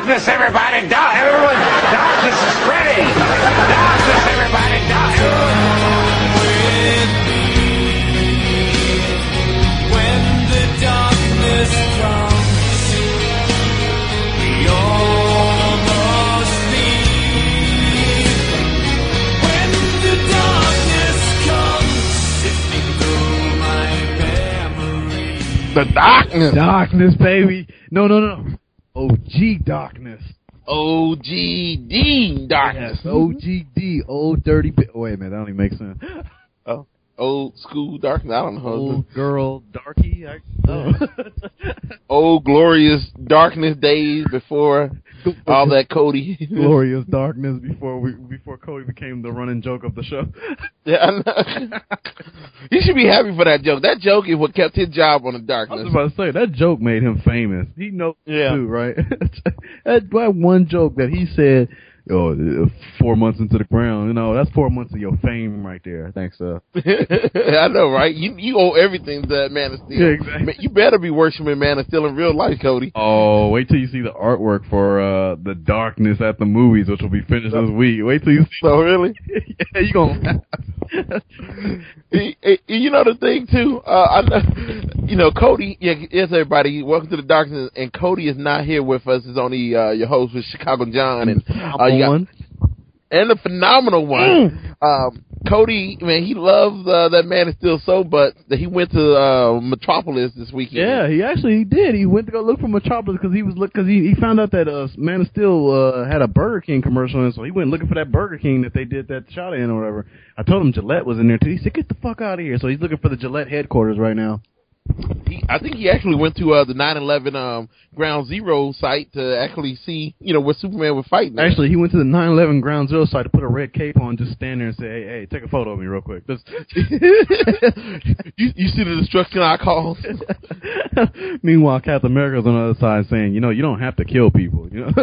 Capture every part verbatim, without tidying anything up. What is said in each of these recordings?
Darkness, everybody! Dark, everyone! Darkness is spreading! Darkness, everybody! Dark, When the darkness comes, we almost sleep. When the darkness comes, sifting through my memory. The darkness. Darkness, baby. No, no, no. O G Darkness. O G D Darkness. Yes, O G D. Old Dirty Bi- Wait a minute, that don't even make sense. Oh, old school darkness. I don't know. Old girl darky. I, oh. Old glorious darkness days before all that Cody. Glorious darkness before we before Cody became the running joke of the show. Yeah, I know. You should be happy for that joke. That joke is what kept his job on the I darkness. was about to say that joke made him famous. He knows Yeah. too, right? that, that one joke that he said, "Oh, four months into the ground," you know, that's four months of your fame right there. Thanks, uh. I know, right? You you owe everything to that Man of Steel. Yeah, exactly. Man, you better be worshiping Man of Steel in real life, Cody. Oh, wait till you see the artwork for uh the Darkness at the movies, which will be finished this week. Wait till you see. So really? Yeah, you gonna. you, you know the thing too. Uh, I know, you know Cody. Yeah, yes, everybody. Welcome to the Darkness. And Cody is not here with us. It's only uh, your host with Chicago John and uh, you got, and the phenomenal one. Um, Cody, man, he loves uh, that Man of Steel so, but that he went to uh, Metropolis this weekend. Yeah, he actually he did. He went to go look for Metropolis because he was look because he, he found out that uh, Man of Steel uh, had a Burger King commercial, and so he went looking for that Burger King that they did that shot in or whatever. I told him Gillette was in there too. He said, "Get the fuck out of here!" So he's looking for the Gillette headquarters right now. He, I think he actually went to uh, the nine eleven um, Ground Zero site to actually see, you know, where Superman was fighting. Actually, he went to the nine eleven Ground Zero site to put a red cape on, just stand there and say, "Hey, hey, take a photo of me real quick." Just you, you see the destruction I caused. Meanwhile, Captain America's on the other side saying, "You know, you don't have to kill people. You know,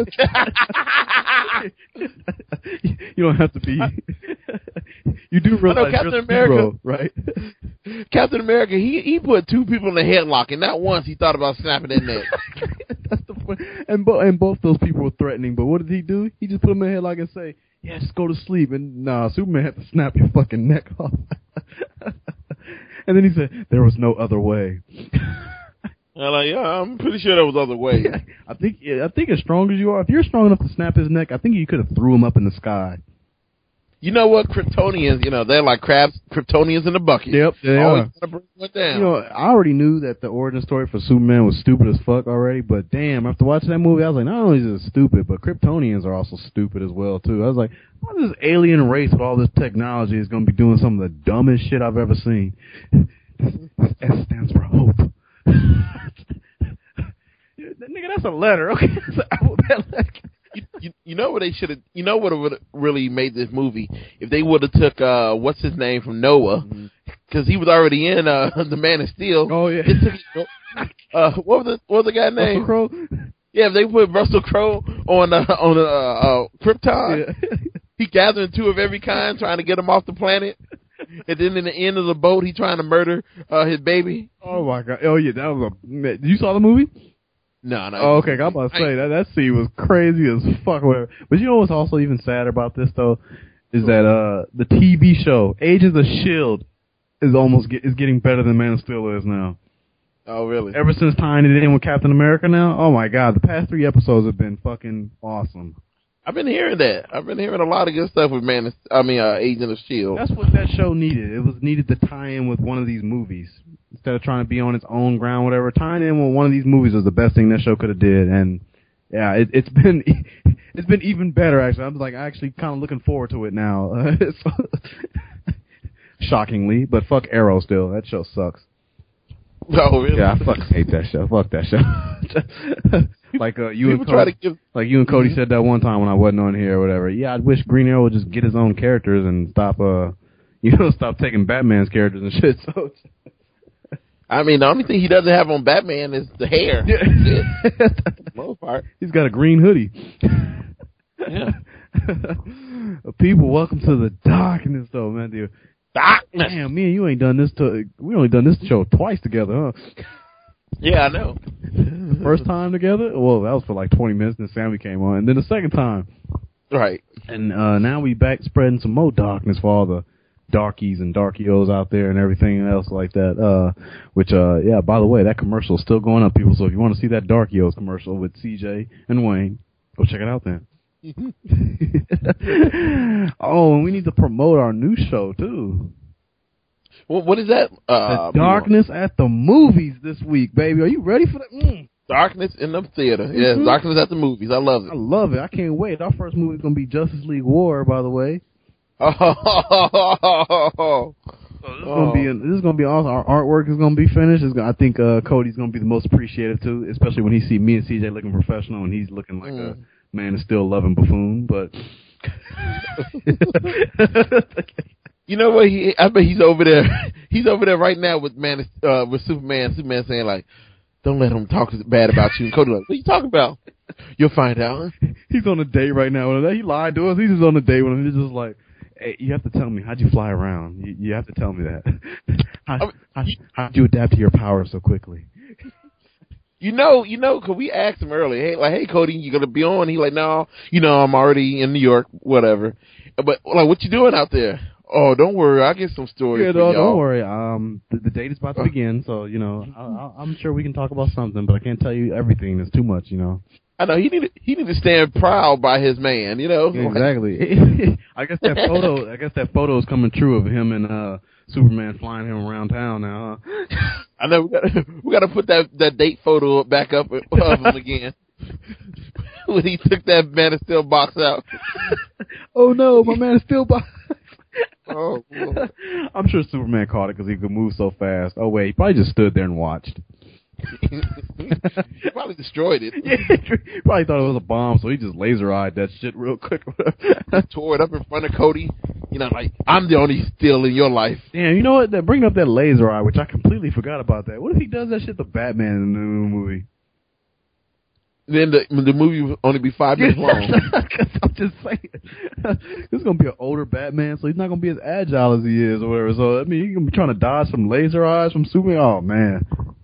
you don't have to be." You do realize Captain you're America, zero, right? Captain America, he he put two people in a headlock, and not once he thought about snapping their neck. That's the point. And, bo- and both those people were threatening, but what did he do? He just put them in a headlock and say, "Yeah, just go to sleep." And nah, Superman had to snap your fucking neck off. And then he said, "There was no other way." I'm like, yeah, I'm pretty sure there was other ways. I think I think as strong as you are, if you're strong enough to snap his neck, I think you could have threw him up in the sky. You know what, Kryptonians, you know, they're like crabs, Kryptonians in the bucket. Yep, they Always are. gotta bring one down. You know, I already knew that the origin story for Superman was stupid as fuck already, but damn, after watching that movie, I was like, not only is it stupid, but Kryptonians are also stupid as well, too. I was like, why this alien race with all this technology is going to be doing some of the dumbest shit I've ever seen? This, this S stands for hope. Nigga, that's a letter, okay? That's an alphabet letter. You, you, you know what they should have, you know what would really made this movie? If they would have took, uh, what's his name from Noah, because mm-hmm. he was already in, uh, The Man of Steel. Oh, yeah. It took, uh, what was the, what was the guy's name? Russell Crowe? Yeah, if they put Russell Crowe on, uh, on, uh, uh, Krypton, yeah. He gathering two of every kind, trying to get him off the planet. And then in the end of the boat, he trying to murder, uh, his baby. Oh, my God. Oh, yeah, that was a, you saw the movie? No, no. Oh, okay, I'm about to say that that scene was crazy as fuck. Whatever. But you know what's also even sad about this though is that uh the T V show Agents of S H I E L D is almost get, is getting better than Man of Steel is now. Oh, really? Ever since tying it in with Captain America now, oh my God, the past three episodes have been fucking awesome. I've been hearing that. I've been hearing a lot of good stuff with Man. Of, I mean, uh, Agent of S H I E L D. That's what that show needed. It was needed to tie in with one of these movies instead of trying to be on its own ground. Whatever, tying in with one of these movies was the best thing that show could have did. And yeah, it, it's been it's been even better actually. I'm like actually kind of looking forward to it now. Shockingly, but fuck Arrow still. That show sucks. Oh, really? Yeah, I fucking hate that show. Fuck that show. Like uh, you People and try Cody, to give, like you and Cody mm-hmm. said that one time when I wasn't on here or whatever. Yeah, I wish Green Arrow would just get his own characters and stop, uh, you know, stop taking Batman's characters and shit. So, I mean, the only thing he doesn't have on Batman is the hair. Yeah. For the most part, he's got a green hoodie. Yeah. People, welcome to the darkness, though, man. Dude. Darkness. Damn, me and you ain't done this. To, we only done this show twice together, huh? Yeah, I know. First time together, well, that was for like twenty minutes, and then Sammy came on, and then the second time. Right. And uh, now we back spreading some more darkness for all the darkies and darkios out there and everything else like that. Uh, which, uh, yeah, by the way, that commercial is still going up, people. So if you want to see that darkios commercial with C J and Wayne, go check it out then. Oh, and we need to promote our new show too. What, what is that? Uh, the Darkness at the Movies this week, baby. Are you ready for that? Mm. Darkness in the theater. Yeah, mm-hmm. Darkness at the movies. I love it. I love it. I can't wait. Our first movie is going to be Justice League War, by the way. Oh, so this is going to be an, this is going to be awesome. Our artwork is going to be finished. It's gonna, I think uh, Cody's going to be the most appreciative too, especially when he see me and C J looking professional and he's looking like mm. a man is still loving buffoon. But you know what? He, I bet he's over there. He's over there right now with man, uh, with Superman. Superman saying like, "Don't let him talk bad about you." And Cody like, "What are you talking about?" You'll find out. He's on a date right now. He lied to us. He's just on a date with him. He's just like, "Hey, you have to tell me, how'd you fly around? You, you have to tell me that. how, I mean, how, how'd you adapt to your power so quickly?" You know, you know, cause we asked him earlier, hey, like, hey, Cody, you gonna be on? He like, no, you know, I'm already in New York, whatever. But like, what you doing out there? Oh, don't worry, I'll get some stories. Yeah, for no, y'all. Don't worry. Um, the, the date is about to begin, so you know, I, I, I'm sure we can talk about something, but I can't tell you everything. It's too much, you know. I know he need he need to stand proud by his man, you know. Exactly. I guess that photo, I guess that photo is coming true of him and uh Superman flying him around town now. Huh? I know we got we got to put that that date photo back up of him again. When he took that Man of Steel box out. Oh no, my Man of Steel box. Oh, Lord. I'm sure Superman caught it because he could move so fast. Oh wait, he probably just stood there and watched. He probably destroyed it. Yeah, he probably thought it was a bomb, so he just laser-eyed that shit real quick. Tore it up in front of Cody. You know, like, I'm the only Steel in your life. Damn, you know what? That bring up that laser eye, which I completely forgot about that. What if he does that shit to Batman in the new movie? Then the the movie will only be five minutes long. I'm just saying. This is going to be an older Batman, so he's not going to be as agile as he is or whatever. So, I mean, he's going to be trying to dodge some laser eyes from Superman. Oh, man.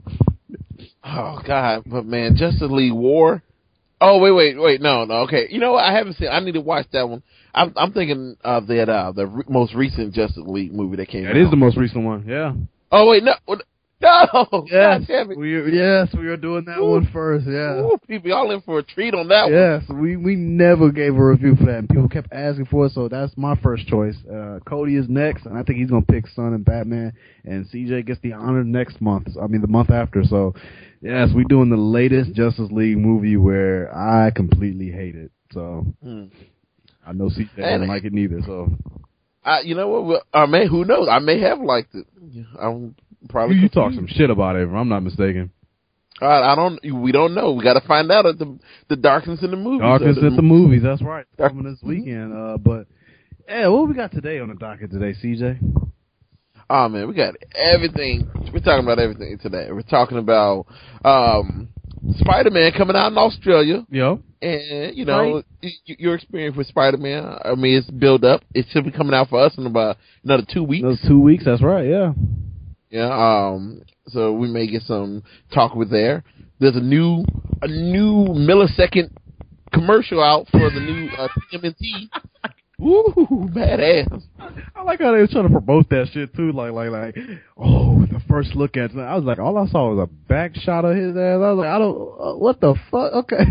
Oh, God. But, man, Justice League War. Oh, wait, wait, wait. No, no. Okay. You know what? I haven't seen I need to watch that one. I'm, I'm thinking of that, uh, the re- most recent Justice League movie that came that out. That is the most recent one, yeah. Oh, wait, no. No! Yes, God damn it. we, yes, we are doing that Ooh. one first, yeah. Ooh, people, y'all in for a treat on that yes, one. Yes, we, we never gave a review for that, and people kept asking for it, so that's my first choice. Uh, Cody is next, and I think he's going to pick Son and Batman, and C J gets the honor next month, I mean the month after, so yes, we're doing the latest Justice League movie where I completely hate it, so mm. I know C J doesn't like it neither, so. I, you know what, well, I may, who knows, I may have liked it. I'm probably You, you talk some shit about it, if I'm not mistaken. Uh, I don't. We don't know. We got to find out at the the Darkness in the movies. Darkness at the movies. That's right. Coming this weekend. Uh, but yeah, what we got today on the docket today, C J? Oh man, we got everything. We're talking about everything today. We're talking about um, Spider-Man coming out in Australia. Yep. And you know right. y- your experience with Spider-Man. I mean, it's built up. It should be coming out for us in about another two weeks. Another two weeks. That's right. Yeah. Yeah. Um. So we may get some talk with there. There's a new a new millisecond commercial out for the new uh, T M N T. Ooh, badass. I like how they were trying to promote that shit too. Like, like, like, oh, the first look at it. I was like, all I saw was a back shot of his ass. I was like, I don't, uh, what the fuck? Okay.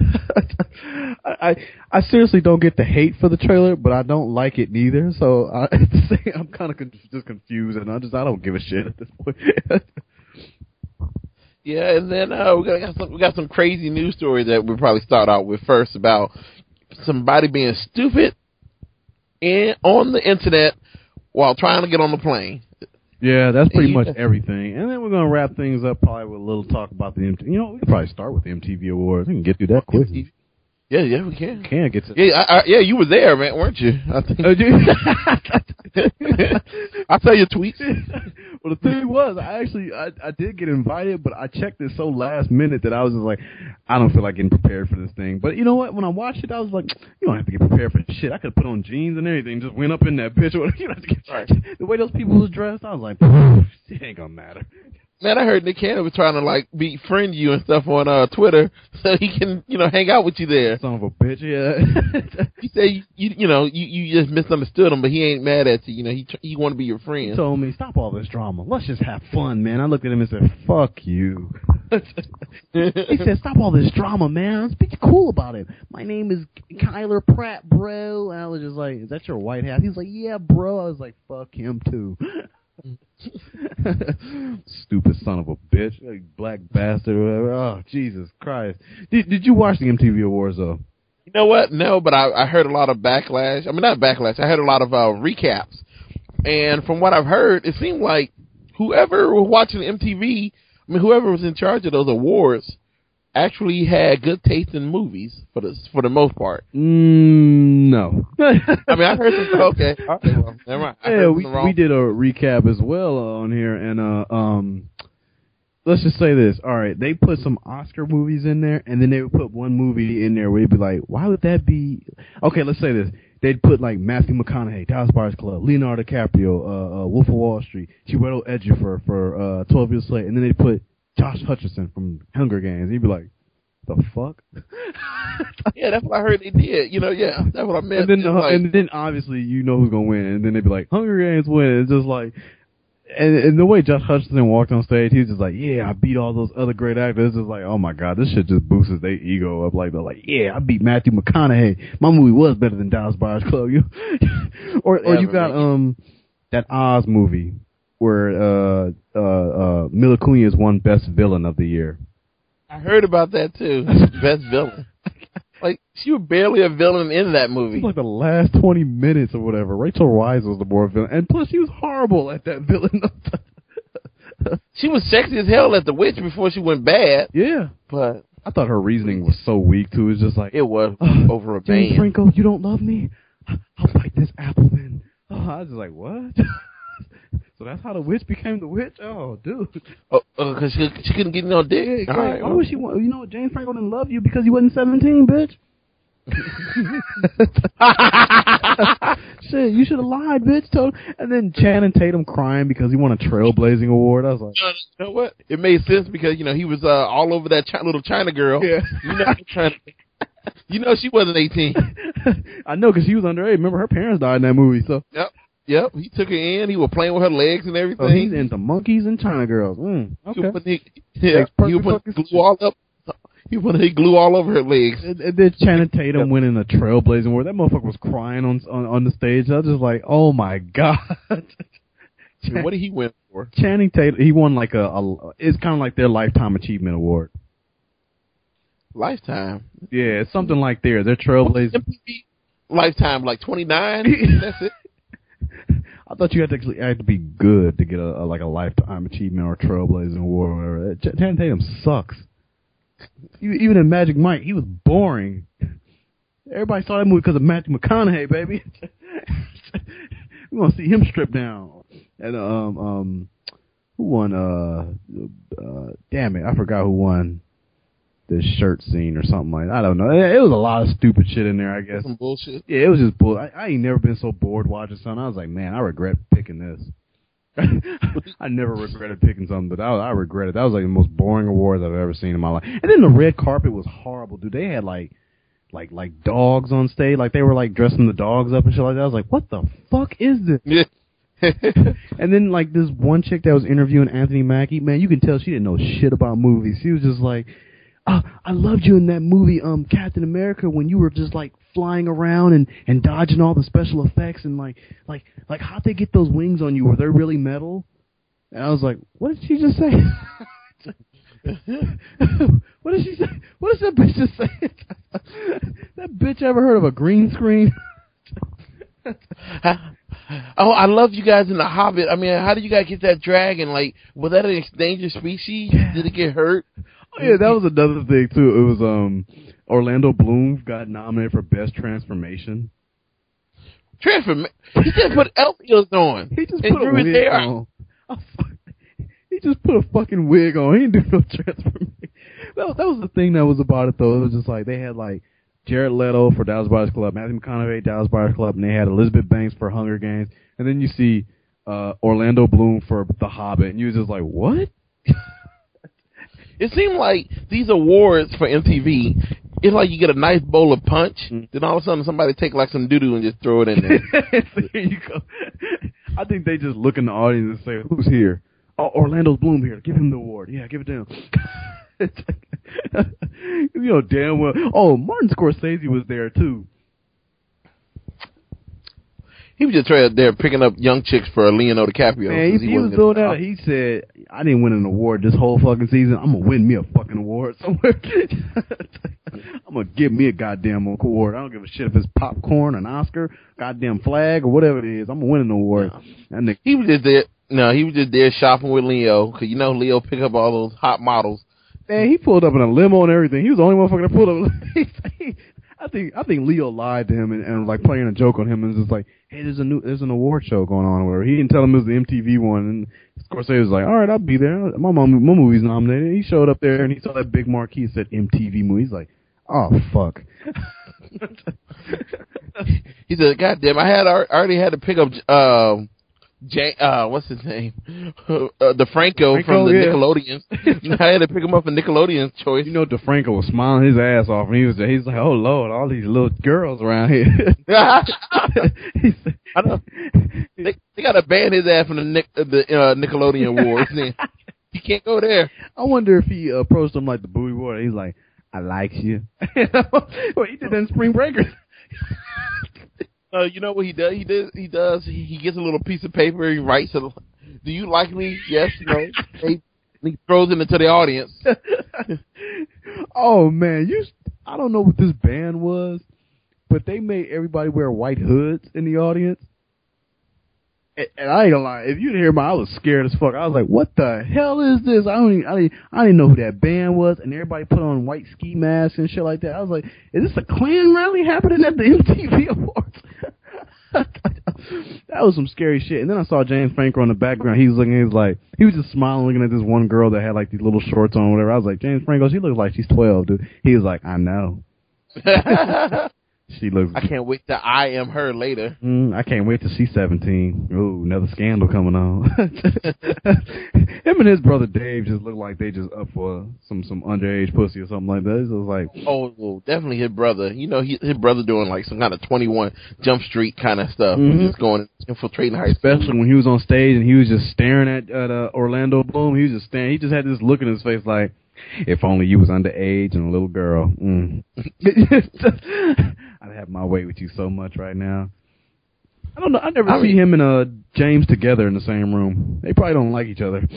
I, I, I seriously don't get the hate for the trailer, but I don't like it neither. So I, I'm kind of con- just confused, and I just, I don't give a shit at this point. Yeah, and then uh, we got, got some, we got some crazy news story that we'll probably start out with first about somebody being stupid in, on the internet while trying to get on the plane. Yeah, that's pretty yeah. much everything. And then we're going to wrap things up probably with a little talk about the M T V. You know, we can probably start with the M T V Awards. We can get through that quick. Yeah, yeah, we can. Can get to yeah, I, I, yeah. You were there, man, weren't you? I think. Oh, I saw your tweets. Well, the thing was, I actually I, I did get invited, but I checked it so last minute that I was just like, I don't feel like getting prepared for this thing. But you know what? When I watched it, I was like, you don't have to get prepared for shit. I could have put on jeans and everything, just went up in that bitch. You know, the way those people was dressed, I was like, it ain't gonna matter. Man, I heard Nick Cannon was trying to like befriend you and stuff on uh, Twitter so he can, you know, hang out with you there. Son of a bitch, yeah. He said you, you, you know, you, you just misunderstood him, but he ain't mad at you. You know, he he want to be your friend. He told me, stop all this drama. Let's just have fun, man. I looked at him and said, fuck you. He said, stop all this drama, man. Let's be cool about it. My name is Kyler Pratt, bro. And I was just like, is that your white hat? He was like, yeah, bro. I was like, fuck him, too. Stupid son of a bitch. Like, black bastard or whatever. Oh, Jesus Christ. Did, did you watch the M T V Awards, though? You know what? No, but I, I heard a lot of backlash. I mean, not backlash. I heard a lot of uh, recaps. And from what I've heard, it seemed like whoever was watching M T V, I mean, whoever was in charge of those awards actually had good taste in movies for the for the most part. Mm, no. I mean, I heard some. Okay, all right, well, never mind. I Yeah, we wrong. we did a recap as well on here, and uh, um, let's just say this. All right, they put some Oscar movies in there, and then they would put one movie in there where you'd be like, why would that be? Okay, let's say this. They'd put like Matthew McConaughey, Dallas Buyers Club, Leonardo DiCaprio, uh, uh, Wolf of Wall Street, Chiwetel Ejiofor for uh, twelve Years a Slave, and then they'd put Josh Hutcherson from Hunger Games. You'd be like, the fuck? Yeah, that's what I heard they did. You know, yeah, that's what I meant. And then, Just uh, like, and then obviously you know who's gonna win, and then they'd be like, Hunger Games win. It's just like, and, and the way Josh Hutcherson walked on stage, he was just like, yeah, I beat all those other great actors. It's just like, oh my god, this shit just boosts their ego up. Like they're like, yeah, I beat Matthew McConaughey. My movie was better than Dallas Buyers Club. You, or or Yeah, you but got man. um that Oz movie where uh uh uh Mila Kunis won Best Villain of the Year. I heard about that too. Best villain. Like she was barely a villain in that It movie. was like the last twenty minutes or whatever. Rachel Weisz was the more villain, and plus she was horrible at that villain. She was sexy as hell at the witch before she went bad, Yeah, but I thought her reasoning was so weak too. It's just like, it was "Ugh, over a James band. Franco, you don't love me? I'll bite this apple then. Oh, I was just like, what? So that's how the witch became the witch? Oh, dude. Oh, because she, she couldn't get no dick. All right, Why well. would she want? You know what? James Franco didn't love you because he wasn't seventeen, bitch. Shit, you should have lied, bitch. Told. And then Channing Tatum crying because he won a Trailblazing award. I was like, You know what? It made sense because, you know, he was uh, all over that chi- little China girl. Yeah. You know, trying to, you know she wasn't eighteen. I know because she was underage. Remember, her parents died in that movie, so. Yep. Yep. He took her in. He was playing with her legs and everything. Oh, he's into monkeys and China girls. Mm, He was okay. putting, yeah, Makes he was perfect putting fucking glue all up. He put he glue all over her legs. And, and then Channing Tatum winning a Trailblazing award. That motherfucker was crying on on, on the stage. I was just like, oh my god. I mean, what did he win for? Channing Tatum, he won like a, a it's kind of like their Lifetime Achievement Award. Lifetime. Yeah, it's something like their their Trailblazing. M T V Lifetime, like twenty-nine. That's it. I thought you had to actually had to be good to get a, a like a Lifetime Achievement or Trailblazing Award or whatever. Ch- Channing Tatum sucks. Even even in Magic Mike, he was boring. Everybody saw that movie because of Matthew McConaughey, baby. We want to see him strip down. And um um, who won? Uh, uh, damn it, I forgot who won this shirt scene or something like that. I don't know. It, it was a lot of stupid shit in there, I guess. Some bullshit. Yeah, it was just bull. I, I ain't never been so bored watching something. I was like, man, I regret picking this. I never regretted picking something, but I, I regret it. That was like the most boring awards I've ever seen in my life. And then the red carpet was horrible, dude. They had like, like, like dogs on stage. Like they were like dressing the dogs up and shit like that. I was like, what the fuck is this? Yeah. And then like this one chick that was interviewing Anthony Mackie, man, you can tell she didn't know shit about movies. She was just like, oh, I loved you in that movie, um, Captain America, when you were just like flying around and, and dodging all the special effects and like, like, like how'd they get those wings on you? Were they really metal? And I was like, what did she just say? What did she say? What did that bitch just say? That bitch ever heard of a green screen? Oh, I love you guys in The Hobbit. I mean, how did you guys get that dragon? Like, was that an endangered species? Did it get hurt? Oh yeah, that was another thing too. It was um Orlando Bloom got nominated for Best Transformation. Transform. He just put elf ears on. He just and put a grew his wig hair out. on. Oh, fuck. He just put a fucking wig on. He didn't do no transformation. That was, that was the thing that was about it though. It was just like they had like Jared Leto for Dallas Buyers Club, Matthew McConaughey Dallas Buyers Club, and they had Elizabeth Banks for Hunger Games, and then you see uh Orlando Bloom for The Hobbit, and you was just like, what? It seemed like these awards for M T V, it's like you get a nice bowl of punch, mm. then all of a sudden somebody take like some doo-doo and just throw it in there. There you go. I think they just look in the audience and say, who's here? Oh, Orlando Bloom here. Give him the award. Yeah, give it to him. You know damn well. Oh, Martin Scorsese was there too. He was just trying there picking up young chicks for Leonardo DiCaprio. Man, he, he, he was doing that. He said, I didn't win an award this whole fucking season. I'm going to win me a fucking award somewhere. I'm going to give me a goddamn award. I don't give a shit if it's popcorn, an Oscar, goddamn flag, or whatever it is. I'm going to win an award. No. And the, he was just there. No, he was just there shopping with Leo, because you know Leo pick up all those hot models. Man, he pulled up in a limo and everything. He was the only motherfucker that pulled up. I think I think Leo lied to him and, and like playing a joke on him and was just like, hey, there's a new there's an award show going on or whatever. He didn't tell him it was the M T V one, and Scorsese was like, all right, I'll be there. My mom, my movie's nominated. He showed up there and he saw that big marquee that said M T V movie. He's like, oh fuck. He said, God damn, I had I already had to pick up um Jay, uh, what's his name? Uh, DeFranco, Franco, from the yeah. Nickelodeons. I had to pick him up for Nickelodeon's choice. You know, DeFranco was smiling his ass off, and he was he's like, "Oh Lord, all these little girls around here." he said, I know. They, they got to ban his ass from the Nick, uh, the uh, Nickelodeon Awards. He can't go there. I wonder if he uh, approached him like the Bowie Ward. He's like, "I like you." Well, he did that in Spring Breakers. Uh, you know what he does? He does. He does. He, he gets a little piece of paper. He writes, a, "Do you like me? Yes, no." He, he throws it into the audience. Oh man, you! I don't know what this band was, but they made everybody wear white hoods in the audience. And, and I ain't gonna lie, if you didn't hear me, I was scared as fuck. I was like, "What the hell is this?" I don't. Even, I didn't. I didn't know who that band was, and everybody put on white ski masks and shit like that. I was like, "Is this a Klan rally happening at the M T V Awards?" That was some scary shit. And then I saw James Franco in the background. He was looking. He was like, he was just smiling, looking at this one girl that had like these little shorts on, or whatever. I was like, James Franco, she looks like she's twelve, dude. He was like, I know. She looks. I can't wait to I am her later. Mm, I can't wait to see seventeen. Ooh, another scandal coming on. Him and his brother Dave just look like they just up for some some underage pussy or something like that. It was like, oh, well, definitely his brother. You know, he, his brother doing like some kind of twenty-one Jump Street kind of stuff. Mm-hmm. Just going infiltrating high school. Especially when he was on stage and he was just staring at, at uh, Orlando Bloom. He was just staring. He just had this look in his face like, if only you was underage and a little girl. Mm. I'd have my way with you so much right now. I don't know. I never I see mean, him and uh, James together in the same room. They probably don't like each other.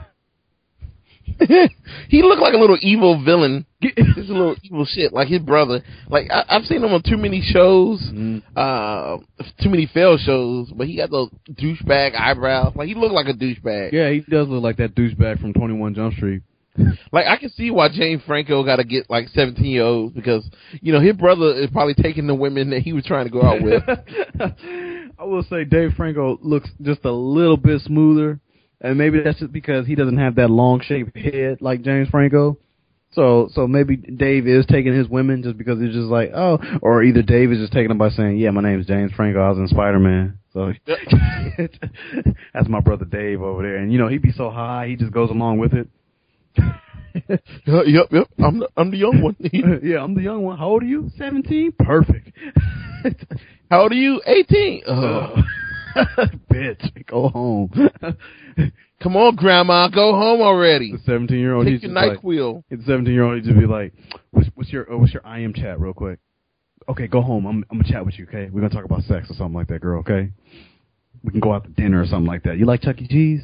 He looked like a little evil villain. Just a little evil shit, like his brother. Like I, I've seen him on too many shows, mm. uh, too many failed shows. But he got those douchebag eyebrows. Like he looked like a douchebag. Yeah, he does look like that douchebag from twenty-one Jump Street. Like, I can see why James Franco got to get, like, seventeen-year-olds, because, you know, his brother is probably taking the women that he was trying to go out with. I will say Dave Franco looks just a little bit smoother, and maybe that's just because he doesn't have that long-shaped head like James Franco. So so maybe Dave is taking his women just because it's just like, oh, or either Dave is just taking them by saying, yeah, my name is James Franco, I was in Spider-Man. So that's my brother Dave over there. And, you know, he'd be so high, he just goes along with it. uh, yep, yep. I'm the, I'm the young one. Yeah, I'm the young one. How old are you? Seventeen. Perfect. How old are you? Eighteen. Oh. Bitch, go home. Come on, Grandma, go home already. The seventeen-year-old. Take your NyQuil. Like, the seventeen-year-old, he'd just be like, "What's, what's your uh, what's your I M chat, real quick? Okay, go home. I'm I'm gonna chat with you. Okay, we're gonna talk about sex or something like that, girl. Okay, we can go out to dinner or something like that. You like Chuck E. Cheese?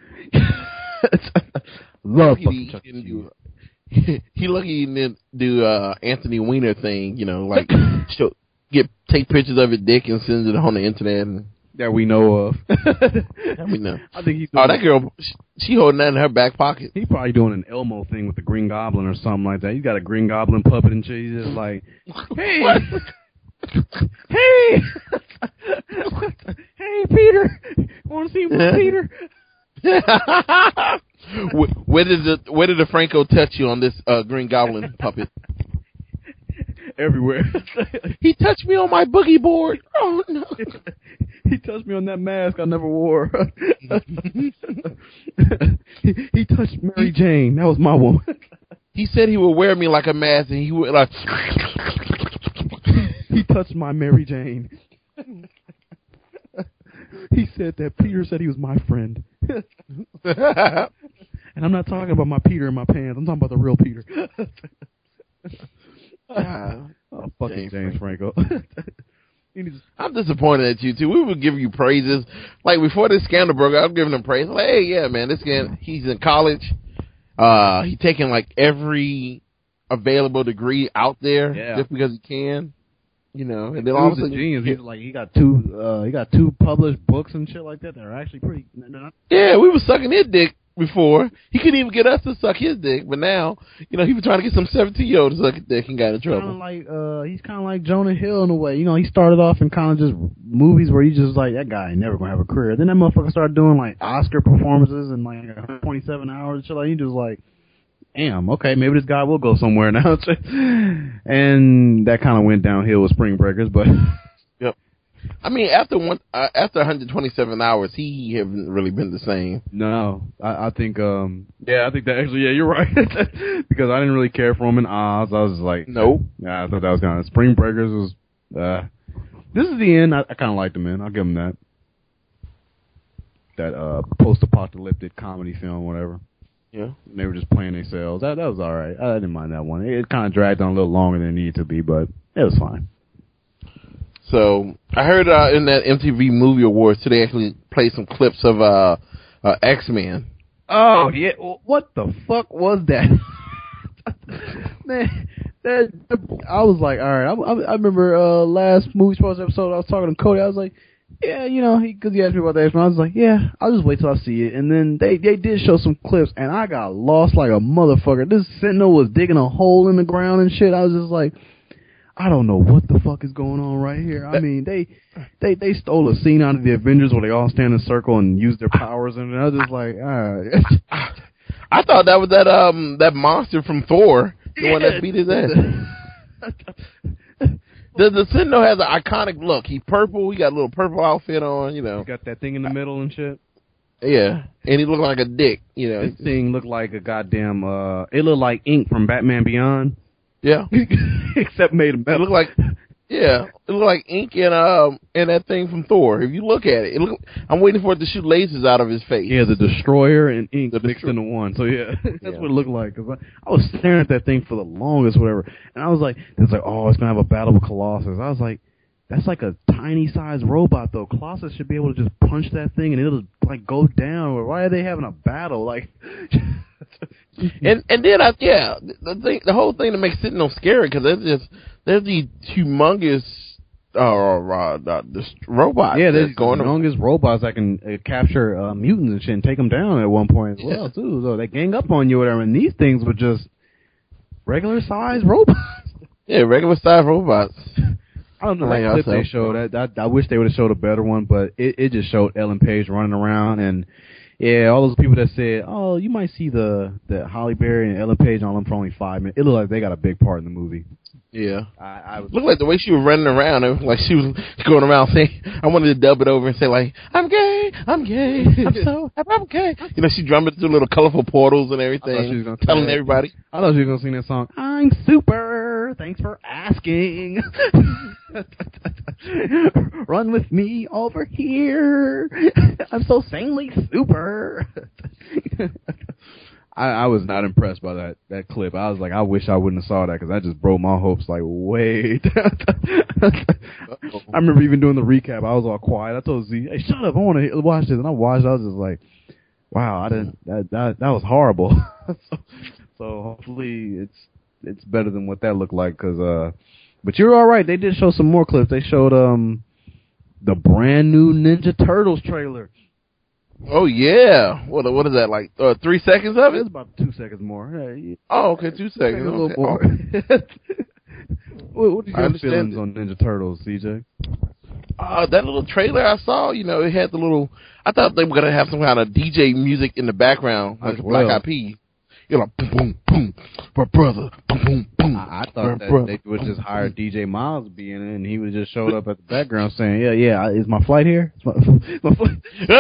Love fucking Chuck E. Cheese. He lucky he didn't do uh, Anthony Weiner thing, you know, like show, get take pictures of his dick and send it on the internet. And, that we know of. That we know. I think he's oh, that girl, she holding that in her back pocket. He's probably doing an Elmo thing with the Green Goblin or something like that. He's got a Green Goblin puppet and shit. He's just like, hey, hey, hey, Peter, want to see Peter? Where did the where did the Franco touch you on this uh, Green Goblin puppet? Everywhere. He touched me on my boogie board. Oh no! he touched me on that mask I never wore. he, he touched Mary Jane. That was my woman. He said he would wear me like a mask, and he would like. He touched my Mary Jane. He said that Peter said he was my friend. And I'm not talking about my Peter in my pants. I'm talking about the real Peter. Ah, oh, fucking James James Franco. I'm disappointed at you too. We would give you praises. Like before this scandal broke out, I'm giving him praise. Like, hey, yeah, man, this guy, he's in college. Uh, he's taking like every available degree out there Yeah. just because he can. You know, and then He all of was a a sudden, genius. He's like he got two, uh, he got two published books and shit like that. They're actually pretty. They're not, yeah, we were sucking his dick before. He couldn't even get us to suck his dick, but now, you know, he was trying to get some seventeen year old to suck his dick and got in kind of trouble. like uh, he's kind of like Jonah Hill in a way. You know, he started off in kind of just movies where you just like that guy ain't never gonna have a career. Then that motherfucker started doing like Oscar performances and like one hundred twenty-seven hours and shit. Like you just like. Damn, okay, maybe this guy will go somewhere now. And that kind of went downhill with Spring Breakers, but... Yep. I mean, after one, uh, after one hundred twenty-seven hours, he haven't really been the same. No, I, I think, um... Yeah, I think that actually, yeah, you're right. Because I didn't really care for him in Oz. I was just like... Nope. Yeah, I thought that was kind of... Spring Breakers was... Uh, this is the end. I, I kind of liked him, man. I'll give him that. That uh, post-apocalyptic comedy film, whatever. Yeah. They were just playing themselves. That that was all right. I didn't mind that one. It, it kind of dragged on a little longer than it needed to be, but it was fine. So I heard uh, in that M T V Movie Awards today actually played some clips of uh, uh, X-Men. Oh yeah, what the fuck was that? Man, that I was like, all right. I, I, I remember uh, last Movie Sports episode. I was talking to Cody. I was like, yeah, you know, because he, he asked me about the X-Men. I was like, yeah, I'll just wait till I see it. And then they they did show some clips, and I got lost like a motherfucker. This Sentinel was digging a hole in the ground and shit. I was just like, I don't know what the fuck is going on right here. I mean, they they they stole a scene out of the Avengers where they all stand in a circle and use their powers, and I was just like, all right. I thought that was that um that monster from Thor, the one that beat his ass. The, the Sentinel has an iconic look. He purple. He got a little purple outfit on, you know. Got that thing in the middle and shit. Yeah, and he looked like a dick, you know. This thing looked like a goddamn, uh, it looked like ink from Batman Beyond. Yeah. Except made of It metal. looked like, yeah, it looked like ink in um in that thing from Thor. If you look at it, it look. I'm waiting for it to shoot lasers out of his face. Yeah, the Destroyer and ink The mixed Destro- into one. So yeah, that's Yeah. what it looked like. Cause I, I was staring at that thing for the longest, whatever. And I was like, it's like, oh, it's gonna have a battle with Colossus. I was like, that's like a tiny sized robot though. Colossus should be able to just punch that thing and it'll like go down. Why are they having a battle? Like, And and then I yeah the thing the whole thing that makes Sentinel scary because there's just there's these humongous uh, uh, uh this robots yeah, that's there's going the around. longest robots that can uh, capture uh, mutants and shit and take them down at one point as well too. So they gang up on you or whatever. And these things were just regular sized robots. Yeah, regular size robots. I don't know Like that clip ourselves. they showed. I, I, I wish they would have showed a better one, but it, it just showed Ellen Page running around and yeah, all those people that said, "Oh, you might see the the Halle Berry and Ellen Page on them for only five minutes." It looked like they got a big part in the movie. Yeah, I, I was looked like the way she was running around, it was like she was going around saying, "I wanted to dub it over and say like, I'm gay, I'm gay, I'm so I'm gay." You know, she drummed through little colorful portals and I thought she was everything, gonna telling say- everybody. I thought you were gonna sing that song. I'm super. Thanks for asking. Run with me over here. I'm so sanely super. I, I was not impressed by that that clip. I was like, I wish I wouldn't have saw that because that just broke my hopes like way down. I remember even doing the recap. I was all quiet. I told Z, "Hey, shut up! I want to watch this." And I watched. I was just like, "Wow, I didn't. That that, that was horrible." so, so hopefully it's it's better than what that looked like. Cause uh, but you're all right. They did show some more clips. They showed um the brand new Ninja Turtles trailer. Oh yeah, what what is that like? Uh, three seconds of it? It's about two seconds more. Hey, Oh, okay, two a seconds. little Okay. more. what, what are I your understand feelings it. on Ninja Turtles, C J? Uh, that little trailer I saw, you know, it had the little. I thought they were gonna have some kind of D J music in the background, like As Black well. Eyed Peas. You're like boom, boom, boom, my brother, boom, boom, boom. I, I thought that brother. they would just hire D J Miles to be in it, and he would just showed up at the background saying, "Yeah, yeah, is my flight here? Is my, my flight?"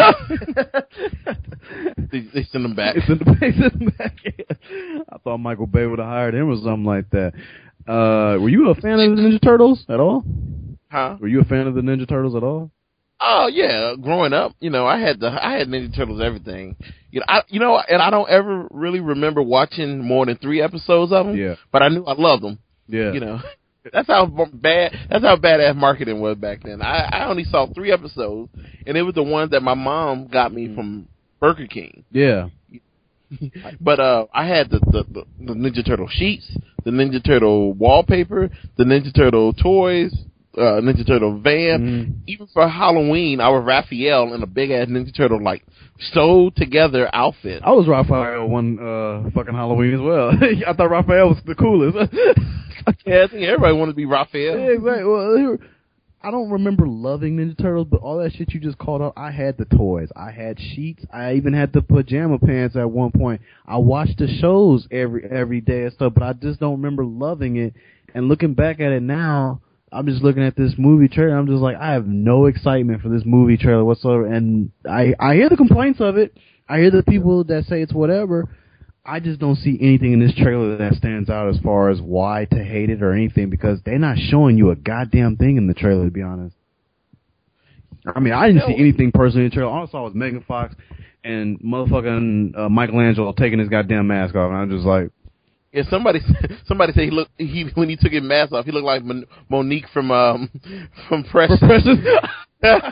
they, they send him back. They send him, they send him back. I thought Michael Bay would have hired him or something like that. Uh, were you a fan of the Ninja Turtles at all? Huh? Were you a fan of the Ninja Turtles at all? Oh yeah, growing up, you know, I had the I had Ninja Turtles everything. You know, I you know, and I don't ever really remember watching more than three episodes of them. Yeah. But I knew I loved them. Yeah. You know, that's how bad that's how badass marketing was back then. I I only saw three episodes, and it was the ones that my mom got me from Burger King. Yeah. But uh, I had the, the the the Ninja Turtle sheets, the Ninja Turtle wallpaper, the Ninja Turtle toys. Uh, Ninja Turtle van. Mm-hmm. Even for Halloween, I was Raphael in a big ass Ninja Turtle like sewed together outfit. I was Raphael one uh, fucking Halloween as well. I thought Raphael was the coolest. Yeah, I think everybody wanted to be Raphael. Yeah, exactly. Well, here, I don't remember loving Ninja Turtles, but all that shit you just called out, I had the toys. I had sheets. I even had the pajama pants at one point. I watched the shows every every day and stuff, but I just don't remember loving it. And looking back at it now, I'm just looking at this movie trailer. I'm just like, I have no excitement for this movie trailer whatsoever. And I, I hear the complaints of it. I hear the people that say it's whatever. I just don't see anything in this trailer that stands out as far as why to hate it or anything, because they're not showing you a goddamn thing in the trailer, to be honest. I mean, I didn't see anything personally in the trailer. All I saw was Megan Fox and motherfucking uh, Michelangelo taking his goddamn mask off. And I'm just like, Yeah, somebody somebody said he looked he when he took his mask off, he looked like Mon- Monique from um from Precious. Precious. I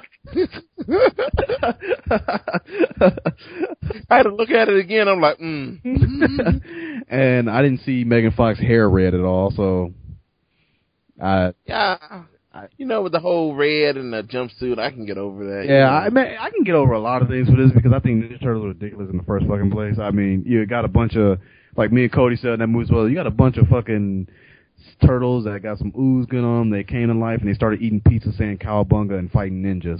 had to look at it again. I'm like, mm. And I didn't see Megan Fox's hair red at all, so I yeah, I, you know, with the whole red and the jumpsuit, I can get over that. yeah, you know? I mean, I can get over a lot of things for this because I think Ninja Turtles are ridiculous in the first fucking place. I mean, you got a bunch of, like me and Cody said in that movie as well, you got a bunch of fucking turtles that got some ooze going on them. They came to life and they started eating pizza, saying cowabunga, and fighting ninjas.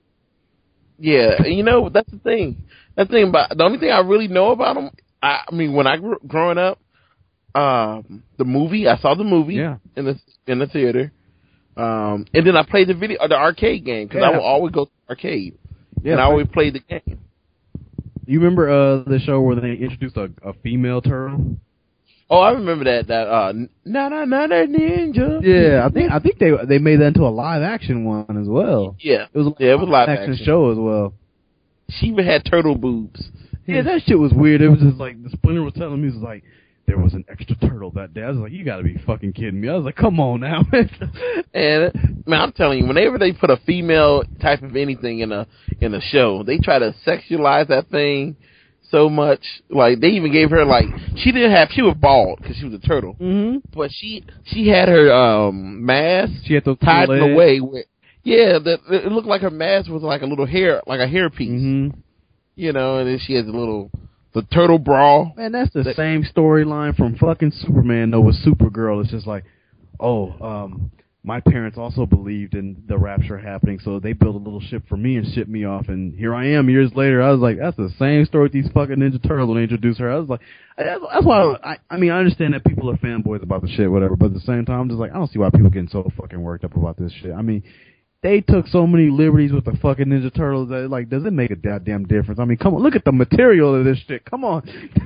Yeah, and you know, that's the thing. That's the thing about the only thing I really know about them. I, I mean, when I grew growing up, um, the movie I saw the movie Yeah. in the in the theater, um, and then I played the video, or the arcade game because I Yeah. would always go to the arcade, Yeah, and I always played the game. You remember uh, the show where they introduced a, a female turtle? Oh, I remember that. That uh, na na na na ninja. Yeah, I think I think they they made that into a live action one as well. Yeah, It was a yeah, it was live action action. show as well. She even had turtle boobs. Yeah, that shit was weird. It was just like the Splinter was telling me, he was like, there was an extra turtle that day. I was like, you gotta be fucking kidding me. I was like, come on now. And man, I'm telling you, whenever they put a female type of anything in a in a show, they try to sexualize that thing so much. Like they even gave her like she didn't have she was bald because she was a turtle, Mm-hmm. but she she had her um mask She had those tied two in a legs. way where yeah, that it looked like her mask was like a little hair like a hairpiece, Mm-hmm. you know, and then she has a little the turtle bra. Man, that's the That- same storyline from fucking Superman though with Supergirl. It's just like, oh, um, my parents also believed in the rapture happening, so they built a little ship for me and shipped me off, and here I am years later. I was like, that's the same story with these fucking Ninja Turtles when they introduced her. I was like, that's, that's why I, I mean, I understand that people are fanboys about the shit, whatever, but at the same time, I'm just like, I don't see why people getting so fucking worked up about this shit. I mean, they took so many liberties with the fucking Ninja Turtles that, like, does it make a goddamn difference? I mean, come on, look at the material of this shit. Come on.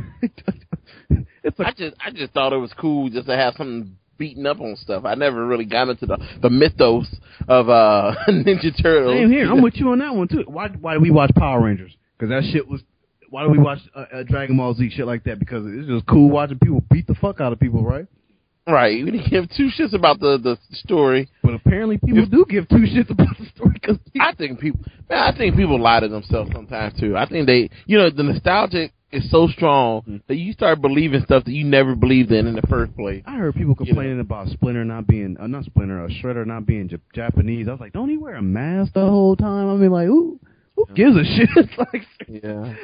It's a I just I just thought it was cool just to have something beating up on stuff. I never really got into the the mythos of uh Ninja Turtles. Same here. I'm with you on that one too. Why? Why do we watch Power Rangers? Because that shit was. Why do we watch uh, uh, Dragon Ball Z shit like that? Because it's just cool watching people beat the fuck out of people, right? Right. We didn't give two shits about the the story. But apparently people do give two shits about the story. Cause people, I think people, man, I think people lie to themselves sometimes too. I think they, you know, the nostalgic is so strong that you start believing stuff that you never believed in in the first place. I heard people complaining about Splinter not being, uh, not Splinter, uh, Shredder not being J- Japanese. I was like, don't he wear a mask the whole time? I mean, like, who, who gives a shit? It's like, Yeah.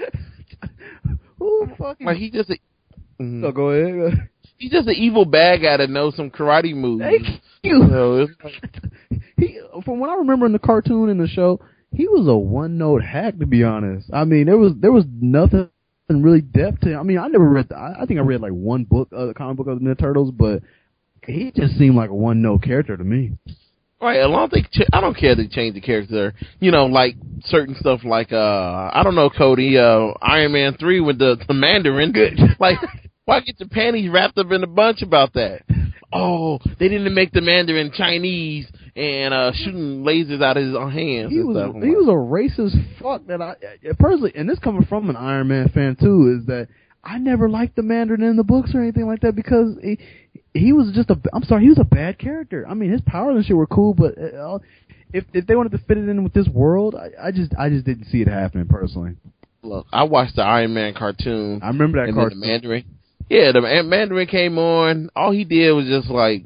who fucking? Like he just, a, mhm. So go ahead. he's just an evil bad guy that knows some karate moves. Thank you. You know, it's like, He, from what I remember in the cartoon and the show, he was a one note hack. To be honest, I mean there was there was nothing nothing really depth to him. I mean, I never read. The, I, I think I read like one book, uh, the comic book of the Ninja Turtles, but he just seemed like a one note character to me. Right, as long as they ch- I don't care if they change the character. You know, like certain stuff like, uh, I don't know, Cody, uh, Iron Man three with the, the Mandarin. Good. Like, why get your panties wrapped up in a bunch about that? Oh, they didn't make the Mandarin Chinese and uh, shooting lasers out of his hands. He and was stuff. he was a racist fuck that I personally, and this coming from an Iron Man fan too, is that I never liked the Mandarin in the books or anything like that because he he was just a I'm sorry he was a bad character. I mean his powers and shit were cool, but uh, if if they wanted to fit it in with this world, I, I just I just didn't see it happening personally. Look, I watched the Iron Man cartoon. I remember that and cartoon. Then the Mandarin. Yeah, the Mandarin came on. All he did was just like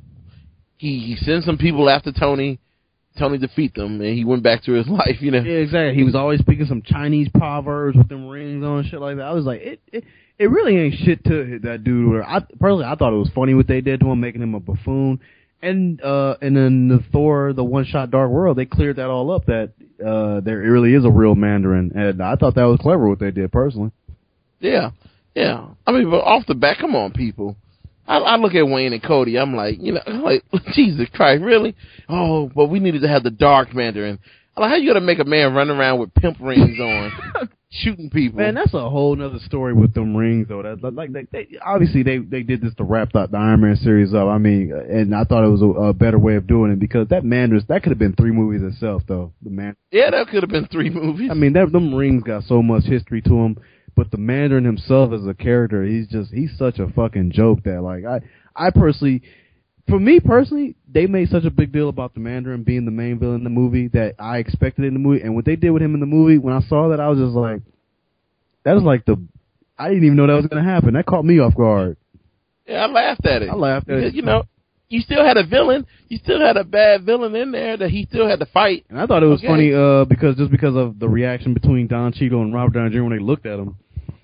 he he sent some people after Tony. Tony defeat them, and he went back to his life. You know. Yeah, exactly. He was always speaking some Chinese proverbs with them rings on and shit like that. I was like, it it, it really ain't shit to that dude. I personally I thought it was funny what they did to him, making him a buffoon. And uh, and then the Thor, the one shot Dark World, they cleared that all up. That uh, there really is a real Mandarin, and I thought that was clever what they did personally. Yeah. Yeah, I mean, but off the bat, come on, people. I, I look at Wayne and Cody. I'm like, you know, I'm like Jesus Christ, really? Oh, but we needed to have the Dark Mandarin. I'm like, how you gonna make a man run around with pimp rings on, shooting people? Man, that's a whole nother story with them rings, though. That like they, they obviously they they did this to wrap up the Iron Man series up. I mean, and I thought it was a, a better way of doing it because that Mandarin that could have been three movies itself, though. The man. Yeah, that could have been three movies. I mean, that them rings got so much history to them. But the Mandarin himself as a character, he's just, he's such a fucking joke that, like, I, I personally, for me personally, they made such a big deal about the Mandarin being the main villain in the movie that I expected in the movie. And what they did with him in the movie, when I saw that, I was just like, that was like the, I didn't even know that was going to happen. That caught me off guard. Yeah, I laughed at it. I laughed at because, it. You know, you still had a villain. You still had a bad villain in there that he still had to fight. And I thought it was okay. funny, uh, because, just because of the reaction between Don Cheadle and Robert Downey Junior when they looked at him.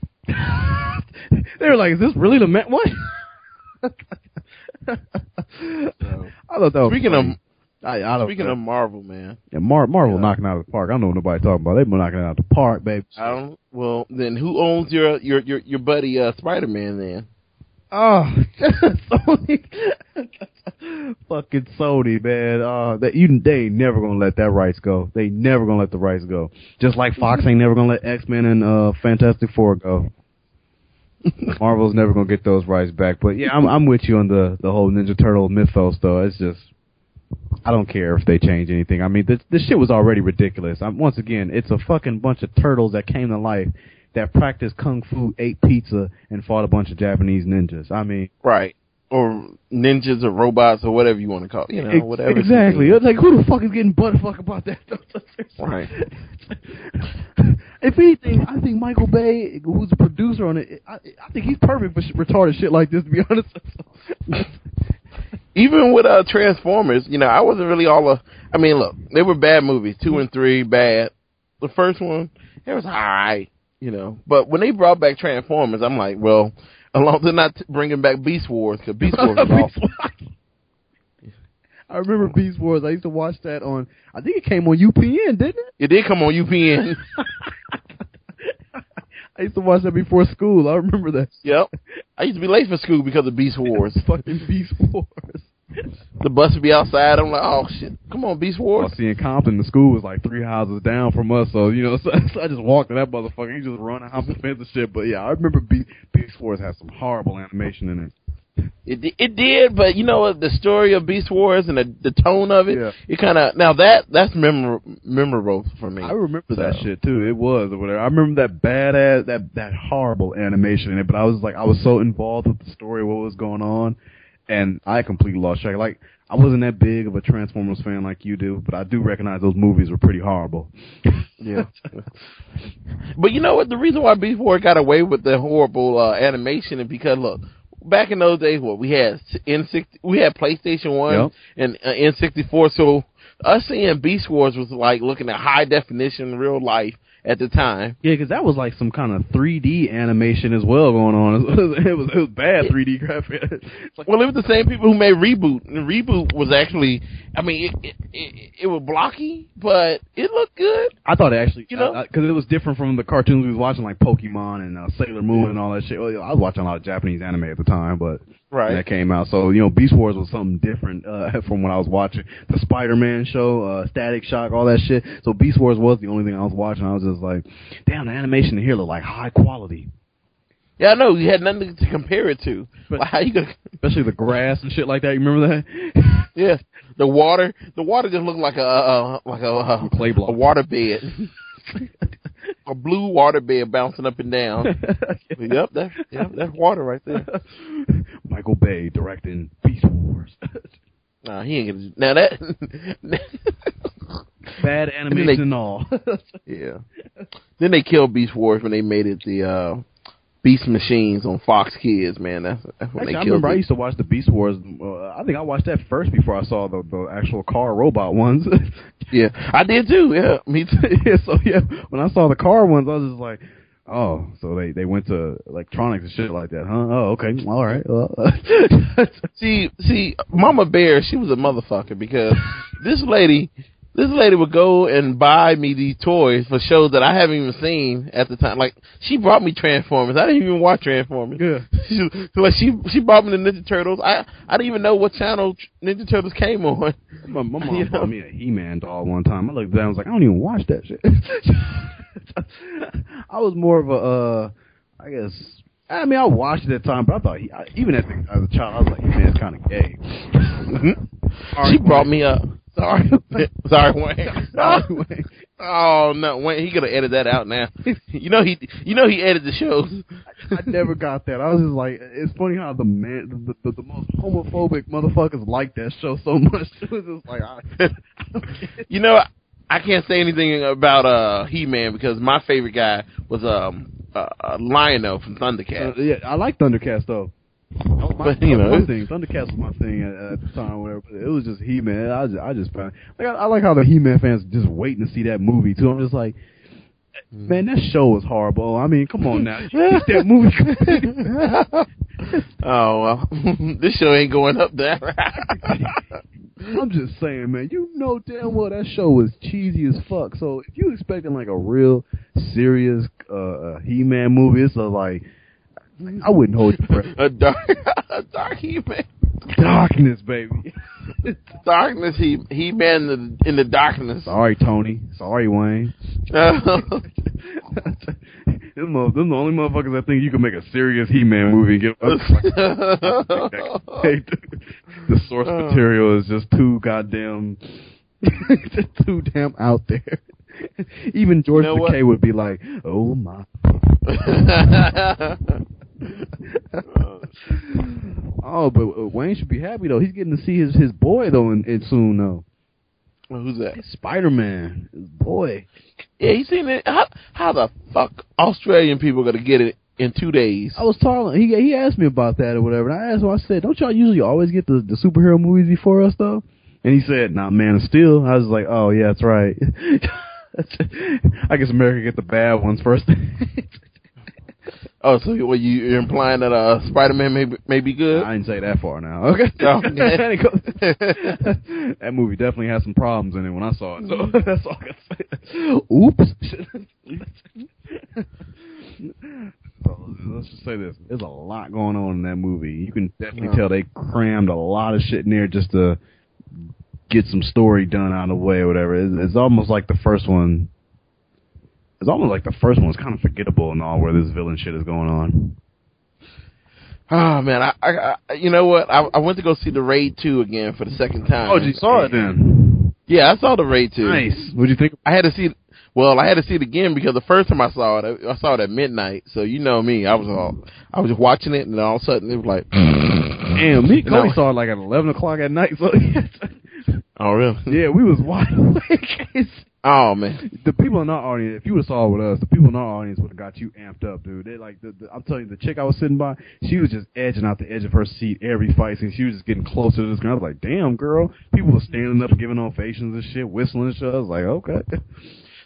They were like, "Is this really the man?" What? So, I thought that was speaking funny. of, I, I don't speaking know. of Marvel, man. Yeah, Mar- Marvel Yeah. knocking out of the park. I don't know what nobody talking about. They've been knocking it out of the park, babe. I don't. Well, then who owns your your your, your buddy uh, Spider-Man then? Oh, Sony, fucking Sony, man. Uh, that you they ain't never gonna let that rights go. They never gonna let the rights go. Just like Fox ain't never gonna let X-Men and uh Fantastic Four go. Marvel's never gonna get those rights back. But yeah, I'm I'm with you on the the whole Ninja Turtle mythos though. It's just I don't care if they change anything. I mean, this this shit was already ridiculous. I'm, once again, it's a fucking bunch of turtles that came to life that practiced kung fu, ate pizza, and fought a bunch of Japanese ninjas. I mean, right? Or ninjas or robots or whatever you want to call it. You know, ex- whatever. exactly. It's like, who the fuck is getting buttfuck about that? Right. If anything, I think Michael Bay, who's the producer on it, I, I think he's perfect for sh- retarded shit like this. To be honest. Even with uh, Transformers, you know, I wasn't really all a. I mean, look, they were bad movies. Two and three, bad. The first one, it was all right, you know. But when they brought back Transformers, I'm like, well, as long as they're not t- bringing back Beast Wars, because Beast Wars was awful. I remember Beast Wars. I used to watch that on. I think it came on U P N, didn't it? It did come on U P N. I used to watch that before school. I remember that. Yep. I used to be late for school because of Beast Wars. Fucking Beast Wars. The bus would be outside. I'm like, oh shit, come on, Beast Wars. Well, see, in Compton, the school was like three houses down from us, so you know, so, so I just walked to that motherfucker. He just run out the fence and shit. But yeah, I remember Be- Beast Wars had some horrible animation in it. It it did, but you know what? The story of Beast Wars and the the tone of it, Yeah. it kind of now that that's memor- memorable for me. I remember that So. shit too. It was or whatever. I remember that badass, that that horrible animation in it. But I was like, I was so involved with the story, what was going on, and I completely lost track. Like, I wasn't that big of a Transformers fan like you do, but I do recognize those movies were pretty horrible. Yeah. But you know what? The reason why Beast Wars got away with the horrible uh, animation is because look. Back in those days, what we had N sixty, we had PlayStation One Yep. and uh, N sixty-four. So us seeing Beast Wars was like looking at high definition, real life, at the time. Yeah, because that was like some kind of three D animation as well going on. It was it was, it was bad three D graphics. Like, well, it was the same people who made Reboot. And Reboot was actually, I mean, it it, it, it was blocky, but it looked good. I thought it actually, you know, because it was different from the cartoons we was watching, like Pokemon and uh, Sailor Moon and all that shit. Well, I was watching a lot of Japanese anime at the time, but right. when that came out. So, you know, Beast Wars was something different uh, from what I was watching. The Spider-Man show, uh, Static Shock, all that shit. So Beast Wars was the only thing I was watching. I was just like, damn, the animation in here looked like high quality. Yeah, I know. You had nothing to compare it to. But, like, how you gonna... Especially the grass and shit like that. You remember that? Yeah. The water. The water just looked like a uh, like a, uh, clay block. a water bed. A blue water bed bouncing up and down. Yep, that's yep, that's water right there. Michael Bay directing Beast Wars. Nah, he ain't gonna. Now that bad animation they, and all. Yeah. Then they killed Beast Wars when they made it the uh, Beast Machines on Fox Kids. Man, that's, that's when Actually, they I killed. remember it. I used to watch the Beast Wars. Uh, I think I watched that first before I saw the, the actual car robot ones. Yeah, I did too. Yeah, me too. Yeah, so yeah, when I saw the car ones, I was just like, oh, so they, they went to electronics and shit like that, huh? Oh, okay, all right. Well. see, see, Mama Bear, she was a motherfucker because this lady, this lady would go and buy me these toys for shows that I haven't even seen at the time. Like, she brought me Transformers. I didn't even watch Transformers. Yeah. She, so like she she brought me the Ninja Turtles. I I didn't even know what channel Ninja Turtles came on. My, my mom You know? bought me a He-Man doll one time. I looked down and was like, I don't even watch that shit. I was more of a, uh, I guess, I mean, I watched it at the time, but I thought, he, I, even as a, as a child, I was like, He-Man's kind of gay. She brought me up. Sorry. Sorry, Wayne. Sorry, Wayne. Oh, no, Wayne, he could have edited that out now. You know he you know he edited the shows. I never got that. I was just like, it's funny how the man, the, the, the most homophobic motherfuckers like that show so much. It was just like, I, you know, I can't say anything about uh, He-Man because my favorite guy was um uh, uh, Lion-O from Thundercats. Uh, yeah, I like Thundercats though. That was my, But, you that was know, my thing. Thundercats was my thing at, at the time. Whatever. But it was just He-Man. I just, I just found like I, I like how the He-Man fans just waiting to see that movie too. I'm just like, man, that show was horrible. I mean, come on now, get that movie. Oh well, this show ain't going up there. I'm just saying, man. You know damn well that show was cheesy as fuck. So if you expecting like a real serious uh, He-Man movie, it's a, like I wouldn't hold your breath. a dark, a dark He-Man. Darkness, baby. Darkness, he he man in the, in the darkness. Sorry, Tony. Sorry, Wayne. them, mo- them the only motherfuckers that think you can make a serious He-Man movie and get the source material is just too goddamn too damn out there. Even George You know Takei what? would be like, "Oh my." Oh, but uh, Wayne should be happy though. He's getting to see his, his boy though, in, in soon though. Who's that? Spider-Man, his boy. Yeah, you seen it? How, how the fuck Australian people gonna get it in two days? I was talking. He he asked me about that or whatever, and I asked him. I said, "Don't y'all usually always get the, the superhero movies before us though?" And he said, "Nah, Man of Steel." I was like, "Oh yeah, that's right." I guess America get the bad ones first. Oh, so what, you, you're implying that uh, Spider-Man may be, may be good? I didn't say that far now. Okay. Oh, that movie definitely has some problems in it when I saw it. So that's all I can say. Oops. So let's just say this: there's a lot going on in that movie. You can definitely Yeah. tell they crammed a lot of shit in there just to get some story done out of the way or whatever. It's, it's almost like the first one. It's almost like the first one was kind of forgettable and all where this villain shit is going on. Oh man, I, I, I you know what? I, I went to go see the Raid two again for the second time. Oh, you saw it then? Yeah, I saw the Raid two. Nice. What'd you think? I had to see. Well, I had to see it again because the first time I saw it, I saw it at midnight. So you know me, I was all, I was just watching it, and then all of a sudden it was like, damn, me and Cody No. saw it like at eleven o'clock at night. So oh really? yeah, we was wide awake. Oh man. The people in our audience, if you would have saw it with us, the people in our audience would have got you amped up, dude. They like, the, the, I'm telling you, the chick I was sitting by, she was just edging out the edge of her seat every fight scene. She was just getting closer to this girl. I was like, damn, girl. People were standing up, giving ovations and shit, whistling and shit. I was like, okay.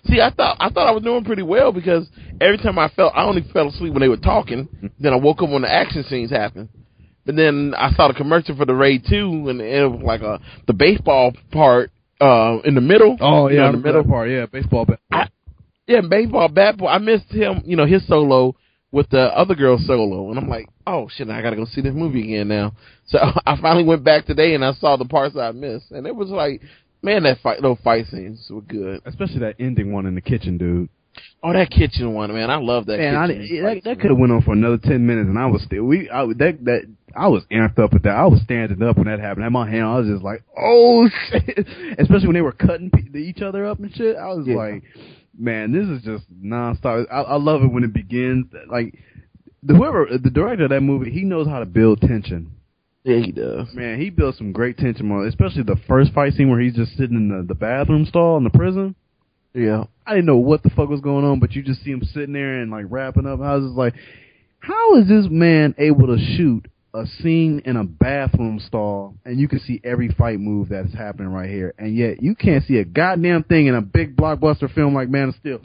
See, I thought I thought I was doing pretty well because every time I felt, I only fell asleep when they were talking. Then I woke up when the action scenes happened. But then I saw the commercial for the Raid two, and it was like a the baseball part uh, in the middle. Oh you yeah, know, in the middle part. Yeah, baseball. Bat. I, yeah, baseball bat boy. I missed him. You know, his solo with the other girl's solo, and I'm like, oh shit, I gotta go see this movie again now. So I finally went back today, and I saw the parts I missed, and it was like, man, that fight, those fight scenes were good, especially that ending one in the kitchen, dude. Oh, that kitchen one, man, I love that. Man, I, kitchen that, that could have went on for another ten minutes, and I was still we I, that that I was amped up at that. I was standing up when that happened. I had my hand. I was just like, oh shit! Especially when they were cutting pe- each other up and shit. I was yeah. like, man, this is just nonstop. I, I love it when it begins. Like the whoever the director of that movie, he knows how to build tension. Yeah, he does. Man, he built some great tension, especially the first fight scene where he's just sitting in the, the bathroom stall in the prison. Yeah. I didn't know what the fuck was going on, but you just see him sitting there and like wrapping up. I was just like, how is this man able to shoot a scene in a bathroom stall and you can see every fight move that's happening right here, and yet you can't see a goddamn thing in a big blockbuster film like Man of Steel?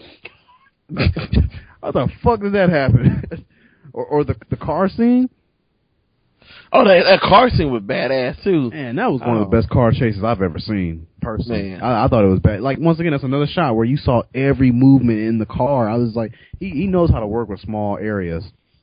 How the fuck did that happen? or or the the car scene? Oh, that, that car scene was badass too. Man, that was one oh. of the best car chases I've ever seen. Personally, Man. I, I thought it was bad. Like once again, that's another shot where you saw every movement in the car. I was like, he he knows how to work with small areas.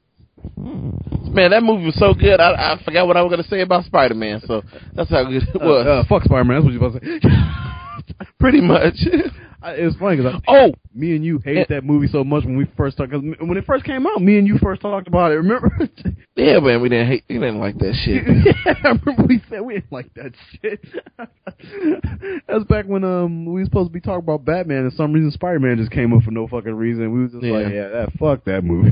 Man, that movie was so good. I, I forgot what I was going to say about Spider-Man. So that's how good it was. Uh, uh, fuck Spider-Man. That's what you about to say. Pretty much. I, it was funny because oh, me and you hated that movie so much when we first talked. Cause when it first came out, me and you first talked about it. Remember? Yeah, man, we didn't hate. We didn't like that shit. Yeah, I remember we said we didn't like that shit. That's back when um we were supposed to be talking about Batman, and some reason Spider-Man just came up for no fucking reason. We was just yeah. like, yeah, that fuck that movie.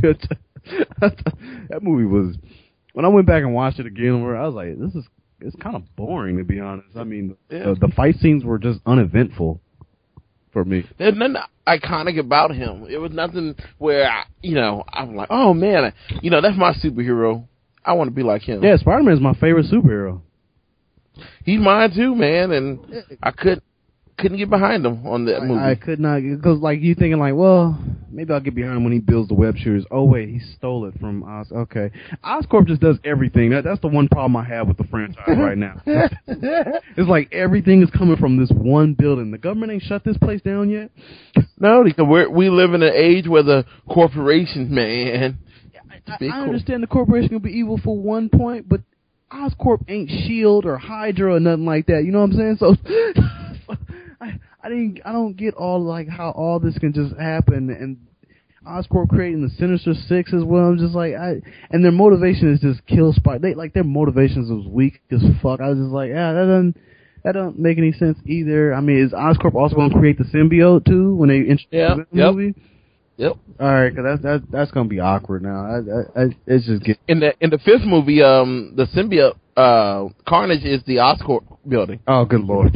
That movie was. When I went back and watched it again, I was like, this is it's kind of boring to be honest. I mean, yeah. the, the fight scenes were just uneventful. For me, there's nothing iconic about him. It was nothing where I, you know, I'm like, oh man, you know, that's my superhero. I want to be like him. Yeah, Spider-Man is my favorite superhero. He's mine too, man, and I could couldn't get behind him on that I, movie. I could not, because like you thinking like, well, maybe I'll get behind him when he builds the web shooters. Oh wait, he stole it from Oz. Okay, Oscorp just does everything. That that's the one problem I have with the franchise right now. It's like everything is coming from this one building. The government ain't shut this place down yet. No, because we're, we live in an age where the corporations, man. I, I understand the corporation can be evil for one point, but Oscorp ain't SHIELD or Hydra or nothing like that. You know what I'm saying? So. I, I didn't. I don't get all like how all this can just happen, and Oscorp creating the Sinister Six as well. I'm just like, I and their motivation is just kill Spider. They like their motivations was weak as fuck. I was just like, yeah, that doesn't that don't make any sense either. I mean, is Oscorp also going to create the symbiote too when they introduce yeah, the yep. movie? Yep. All right, because that's that, that's going to be awkward now. I, I, I, it's just get in the in the fifth movie, um, the symbiote uh, Carnage is the Oscorp building. Oh, good lord.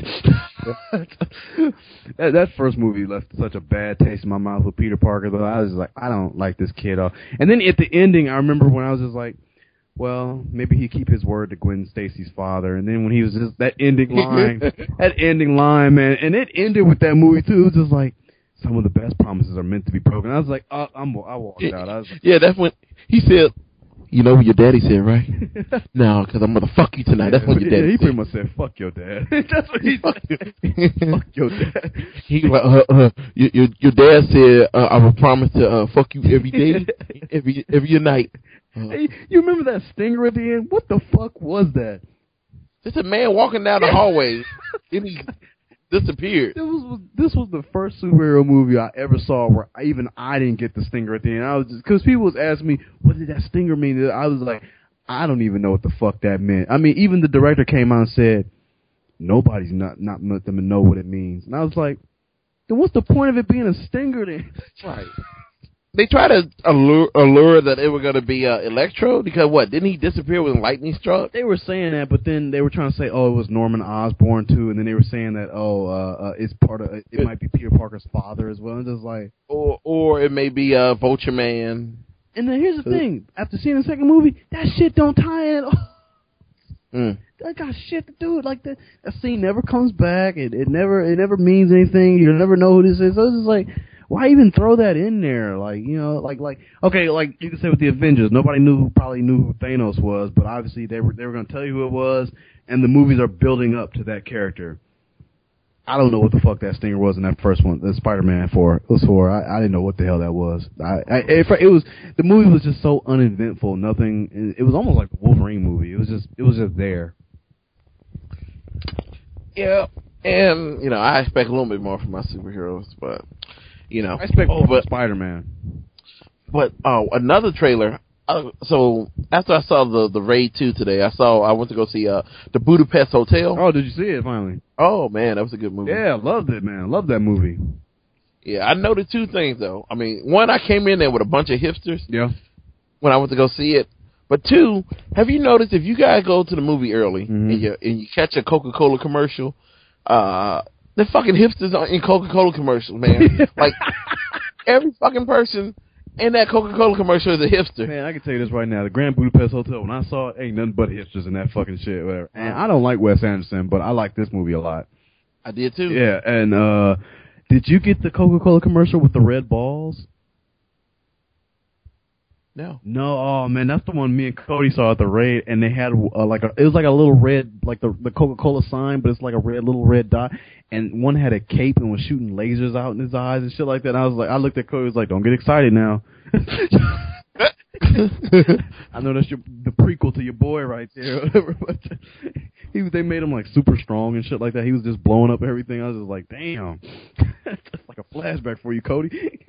that, that first movie left such a bad taste in my mouth with Peter Parker, though. I was like, I don't like this kid at all. And then at the ending, I remember when I was just like, well, maybe he'd keep his word to Gwen Stacy's father. And then when he was just, that ending line, that ending line, man, and it ended with that movie, too. It was just like, some of the best promises are meant to be broken. I was like, uh, I'm, I walked out. I was like, yeah, that's when he said, you know what your daddy said, right? No, because I'm going to fuck you tonight. That's what your daddy yeah, he said. He pretty much said, fuck your dad. That's what he said. Fuck your dad. He like, uh, uh, your, your, your dad said, uh, I will promise to uh, fuck you every day, every every night. Uh, hey, you remember that stinger at the end? What the fuck was that? Just a man walking down the hallway, and he disappeared. This was this was the first superhero movie I ever saw where I, even I didn't get the stinger at the end. I was just because people was asking me, what did that stinger mean? I was like, I don't even know what the fuck that meant. I mean, even the director came out and said, nobody's not not let them know what it means. And I was like, then what's the point of it being a stinger then? Right. They tried to allure, allure that it was going to be uh, Electro because what? Didn't he disappear when lightning struck? They were saying that, but then they were trying to say, oh, it was Norman Osborn too, and then they were saying that, oh, uh, uh, it's part of it, it might be Peter Parker's father as well. And just like, or or it may be uh, Vulture Man. And then here's the thing: after seeing the second movie, that shit don't tie in. Mm. I got shit to do. Like that, that scene never comes back. It it never it never means anything. You never know who this is. So it's just like, why even throw that in there? Like, you know, like like okay, like you can say with the Avengers, nobody knew who probably knew who Thanos was, but obviously they were they were going to tell you who it was, and the movies are building up to that character. I don't know what the fuck that stinger was in that first one, the Spider-Man for was for. I, I didn't know what the hell that was. I, I it, it was the movie was just so uneventful. Nothing. It was almost like a Wolverine movie. It was just it was just there. Yeah, and you know I expect a little bit more from my superheroes, but you know I expect oh, more but from Spider-Man. but oh another trailer. Uh, so after I saw the the Raid two today, I saw I went to go see uh the Budapest Hotel. Oh, did you see it finally? Oh man, that was a good movie. Yeah, loved it, man. Loved that movie. Yeah, I noticed two things though. I mean, one, I came in there with a bunch of hipsters. Yeah. When I went to go see it. But two, have you noticed if you guys go to the movie early mm-hmm. and you and you catch a Coca-Cola commercial, uh, the fucking hipsters are in Coca-Cola commercials, man. Like every fucking person in that Coca-Cola commercial is a hipster. Man, I can tell you this right now. The Grand Budapest Hotel, when I saw it, ain't nothing but hipsters in that fucking shit, whatever. And I don't like Wes Anderson, but I like this movie a lot. I did too. Yeah, and uh, did you get the Coca-Cola commercial with the red balls? No. No, oh man, that's the one me and Cody saw at the Raid, and they had uh, like a, it was like a little red, like the the Coca-Cola sign, but it's like a red little red dot, and one had a cape and was shooting lasers out in his eyes and shit like that. And I was like, I looked at Cody, was like, don't get excited now. I know that's your the prequel to your boy right there. But he was, they made him like super strong and shit like that. He was just blowing up everything. I was just like, damn, that's like a flashback for you, Cody.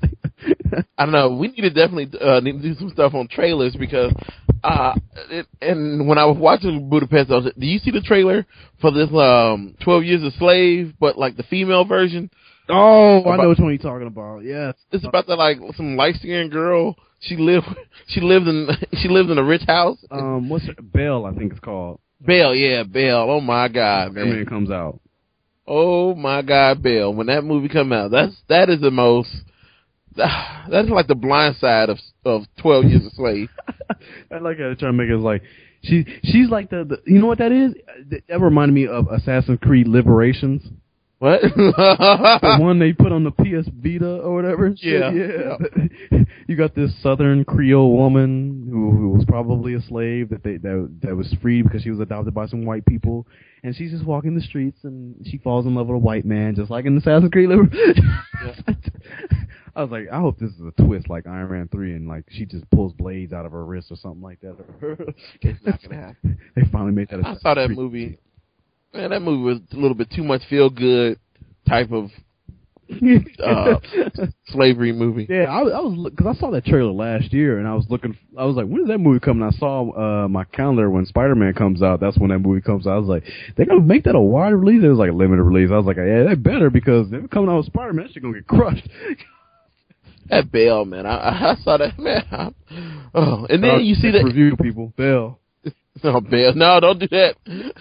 I don't know. We need to definitely uh, need to do some stuff on trailers because, uh, it, and when I was watching Budapest, I was, do you see the trailer for this um twelve Years a Slave, but like the female version? Oh, about, I know which one you're talking about. Yes, it's about the like some light skinned girl. She lived. She lived in. She lived in a rich house. Um, what's her, Belle? I think it's called. Belle, yeah, Belle. Oh my God, man! When it comes out. Oh my God, Belle! When that movie come out, that's that is the most. That's like the Blind Side of of twelve Years a Slave. I like how they're trying to make it like she she's like the, the you know what that is? That reminded me of Assassin's Creed Liberations. What? The one they put on the P S Vita or whatever. Yeah. yeah. You got this Southern Creole woman who, who was probably a slave that they that that was freed because she was adopted by some white people, and she's just walking the streets and she falls in love with a white man, just like in Assassin's Creed. Yeah. I was like, I hope this is a twist like Iron Man three, and like she just pulls blades out of her wrist or something like that. It's not gonna happen. They finally made that. I saw that movie. Man, that movie was a little bit too much feel good type of uh, slavery movie. Yeah, I, I was because I saw that trailer last year, and I was looking. I was like, when is that movie coming? I saw uh, my calendar when Spider-Man comes out. That's when that movie comes out. I was like, they're gonna make that a wide release. It was like a limited release. I was like, yeah, they better because they're coming out with Spider-Man. That shit gonna get crushed. That Belle, man, I, I saw that, man. I, oh, and then uh, you see that review people, Belle. No, Belle, no, don't do that.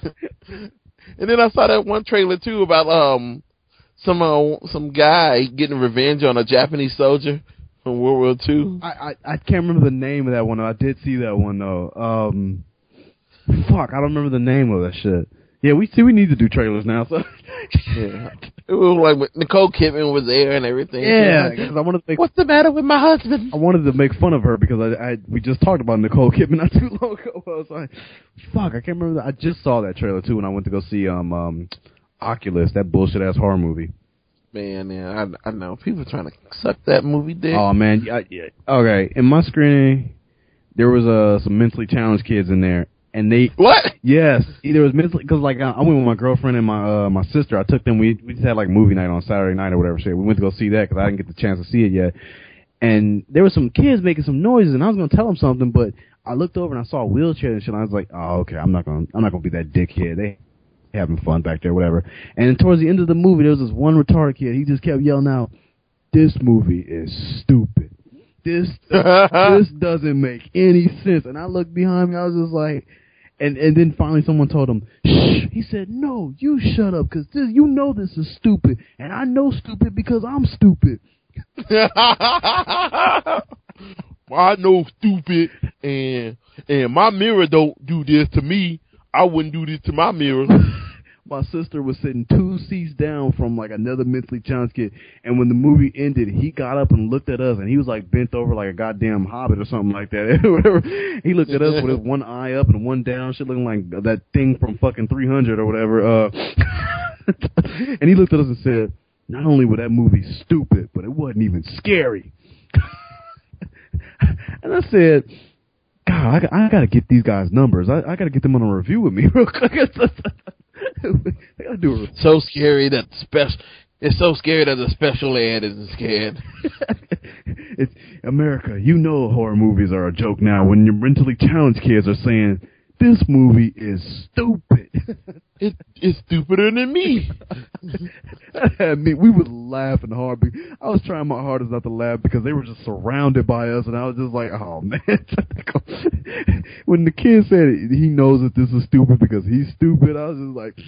And then I saw that one trailer too about um some uh, some guy getting revenge on a Japanese soldier from World War Two. I, I I can't remember the name of that one. I did see that one though. Um, fuck, I don't remember the name of that shit. Yeah, we see we need to do trailers now. So yeah, it was like Nicole Kidman was there and everything. Yeah, because I wanted to make. What's the matter with my husband? I wanted to make fun of her because I, I we just talked about Nicole Kidman not too long ago. I was like, fuck, I can't remember. That. I just saw that trailer too when I went to go see um um Oculus, that bullshit ass horror movie. Man, yeah, I I know people trying to suck that movie dick. Oh man, yeah, yeah. Okay, in my screening, there was uh some mentally challenged kids in there. And they what? Yes, either it was mentally because like I went with my girlfriend and my uh, my sister. I took them. We we just had like movie night on Saturday night or whatever shit. We went to go see that because I didn't get the chance to see it yet. And there were some kids making some noises, and I was gonna tell them something, but I looked over and I saw a wheelchair and shit. And I was like, oh okay, I'm not gonna I'm not gonna be that dickhead. They having fun back there, whatever. And then towards the end of the movie, there was this one retarded kid. He just kept yelling out, "This movie is stupid. This this doesn't make any sense." And I looked behind me. I was just like. And and then finally someone told him, shh. He said, no, you shut up, because this, you know this is stupid. And I know stupid because I'm stupid. Well, I know stupid, and and my mirror don't do this to me. I wouldn't do this to my mirror. My sister was sitting two seats down from like another mentally challenged kid, and when the movie ended, he got up and looked at us, and he was like bent over like a goddamn hobbit or something like that. Whatever. He looked at us with his one eye up and one down, shit looking like that thing from fucking three hundred or whatever. Uh, and he looked at us and said, "Not only was that movie stupid, but it wasn't even scary." And I said, God, I, I got to get these guys' numbers. I, I got to get them on a review with me real quick. They gotta do it. So scary that the special. It's so scary that the special ed isn't scared. It's America. You know horror movies are a joke now. When your mentally challenged kids are saying this movie is stupid. It, it's stupider than me. I mean, we was laughing hard. I was trying my hardest not to laugh because they were just surrounded by us, and I was just like, "Oh man!" When the kid said he knows that this is stupid because he's stupid, I was just like.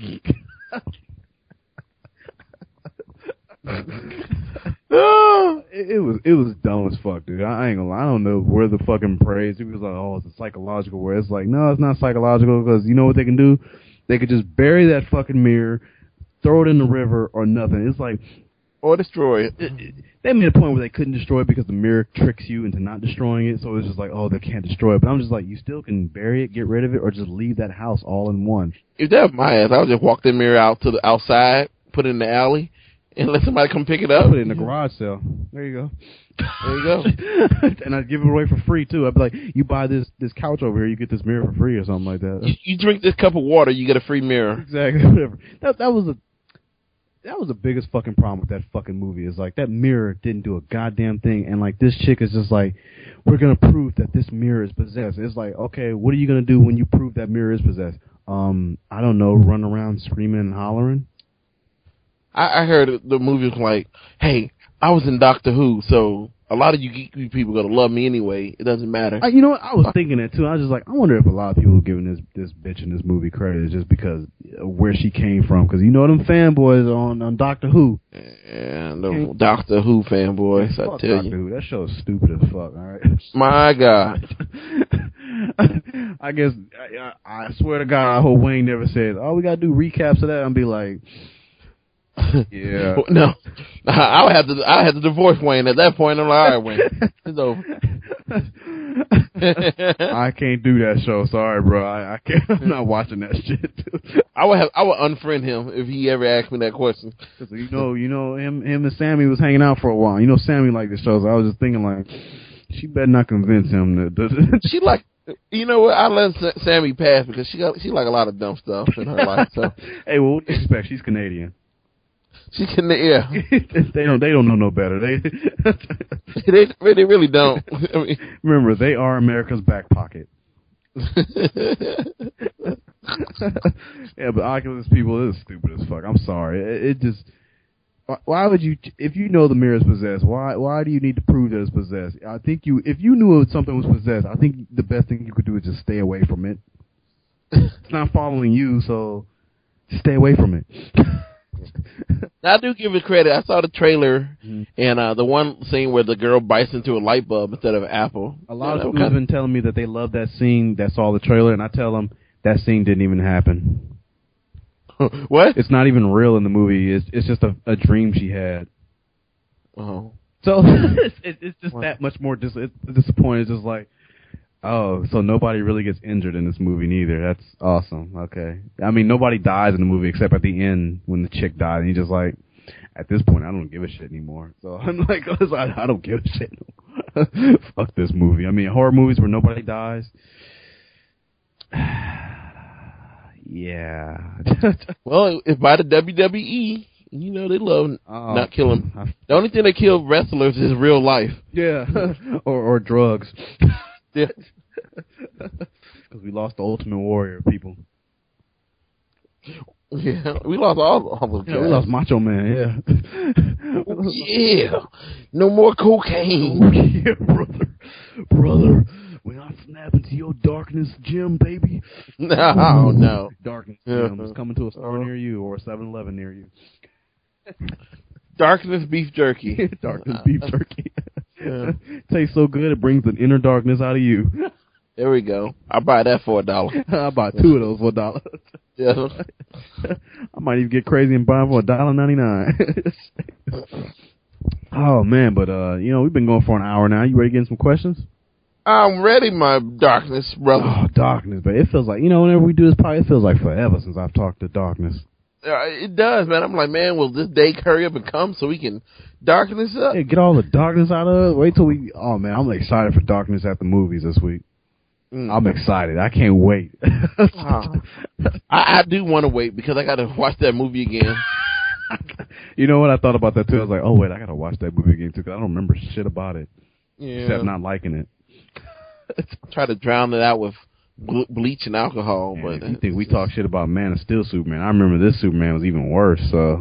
Oh, it, it was it was dumb as fuck, dude. I, I ain't gonna lie. I don't know where the fucking praise. It was like, oh, it's a psychological. Where it's like, no, it's not psychological because you know what they can do? They could just bury that fucking mirror, throw it in the river, or nothing. It's like, or destroy it. it, it they made a point where they couldn't destroy it because the mirror tricks you into not destroying it. So it's just like, oh, they can't destroy it. But I'm just like, you still can bury it, get rid of it, or just leave that house all in one. If that was my ass, I would just walk the mirror out to the outside, put it in the alley, and let somebody come pick it up. Put it in the garage sale. There you go. There you go. And I'd give it away for free too. I'd be like, you buy this this couch over here, you get this mirror for free or something like that. You, you drink this cup of water, you get a free mirror. Exactly. Whatever. That that was a that was the biggest fucking problem with that fucking movie. Is like that mirror didn't do a goddamn thing, and like this chick is just like, we're gonna prove that this mirror is possessed. It's like, okay, what are you gonna do when you prove that mirror is possessed? Um, I don't know, run around screaming and hollering. I, I heard the movie was like, hey, I was in Doctor Who, so a lot of you geeky people are gonna love me anyway. It doesn't matter. Uh, you know what? I was thinking that too. I was just like, I wonder if a lot of people are giving this this bitch in this movie credit just because of where she came from. Because you know them fanboys on on Doctor Who. And the Doctor Who fanboys, I Fuck tell Doctor you. Who. That show is stupid as fuck. All right. My God. I guess I, I swear to God, I hope Wayne never says, "Oh, we gotta do recaps of that," and be like, "Yeah." No, I would have to. I had to divorce Wayne at that point. I'm like, all right, Wayne, it's over. I can't do that show. Sorry, bro. I, I can't. I'm not watching that shit. I would have. I would unfriend him if he ever asked me that question. You know, you know, him, him and Sammy was hanging out for a while. You know, Sammy liked the show, so I was just thinking like, she better not convince him that. She like. You know what? I let Sammy pass because she got she like a lot of dumb stuff in her life. So hey, well, what do you expect? She's Canadian. She can, yeah. they don't they don't know no better. They they, they really don't. I mean, remember, they are America's back pocket. Yeah, but Oculus people is stupid as fuck. I'm sorry. It, it just. Why would you, if you know the mirror is possessed, why why do you need to prove that it's possessed? I think you, if you knew something was possessed, I think the best thing you could do is just stay away from it. It's not following you, so just stay away from it. I do give it credit. I saw the trailer, mm-hmm. and uh, the one scene where the girl bites into a light bulb instead of an apple. A lot you know, of people have been telling me that they love that scene that saw the trailer, and I tell them that scene didn't even happen. What? It's not even real in the movie. It's it's just a, a dream she had. Oh. So it's, it's just what? that much more dis- it's disappointing. It's just like, oh, so nobody really gets injured in this movie neither. That's awesome. Okay. I mean, nobody dies in the movie except at the end when the chick died. And you're just like, at this point, I don't give a shit anymore. So I'm like, I, I don't give a shit. Fuck this movie. I mean, horror movies where nobody dies. Yeah. Well, if by the W W E, you know they love uh, not killing. The only thing that kill wrestlers is real life. Yeah. or or drugs. Yeah. Because we lost the Ultimate Warrior, people. Yeah, we lost all all of them. Yeah, we lost Macho Man. Yeah. Oh, yeah. No more cocaine. Oh, yeah, brother, brother. When I snap into your darkness, Jim, baby. No, no. Darkness, Jim, is coming to a store near you or a seven eleven near you. Darkness beef jerky. Darkness beef jerky. Yeah. Tastes so good, it brings an inner darkness out of you. There we go. I'll buy that for a dollar. I bought two of those for a dollar. Yeah. I might even get crazy and buy them for a dollar ninety nine. Oh man, but uh, you know, we've been going for an hour now. You ready to get in some questions? I'm ready, my darkness brother. Oh, darkness, but it feels like, you know, whenever we do this podcast, it feels like forever since I've talked to darkness. Uh, it does, man. I'm like, man, will this day hurry up and come so we can darken this up? Hey, get all the darkness out of it. Wait till we. Oh man, I'm excited for darkness at the movies this week. Mm. I'm excited. I can't wait. Uh, I, I do want to wait because I got to watch that movie again. You know what? I thought about that too. I was like, oh wait, I got to watch that movie again too because I don't remember shit about it Yeah. except not liking it. Try to drown it out with ble- bleach and alcohol. Man, but if you think we talk shit about Man of Steel Superman, I remember this Superman was even worse. So.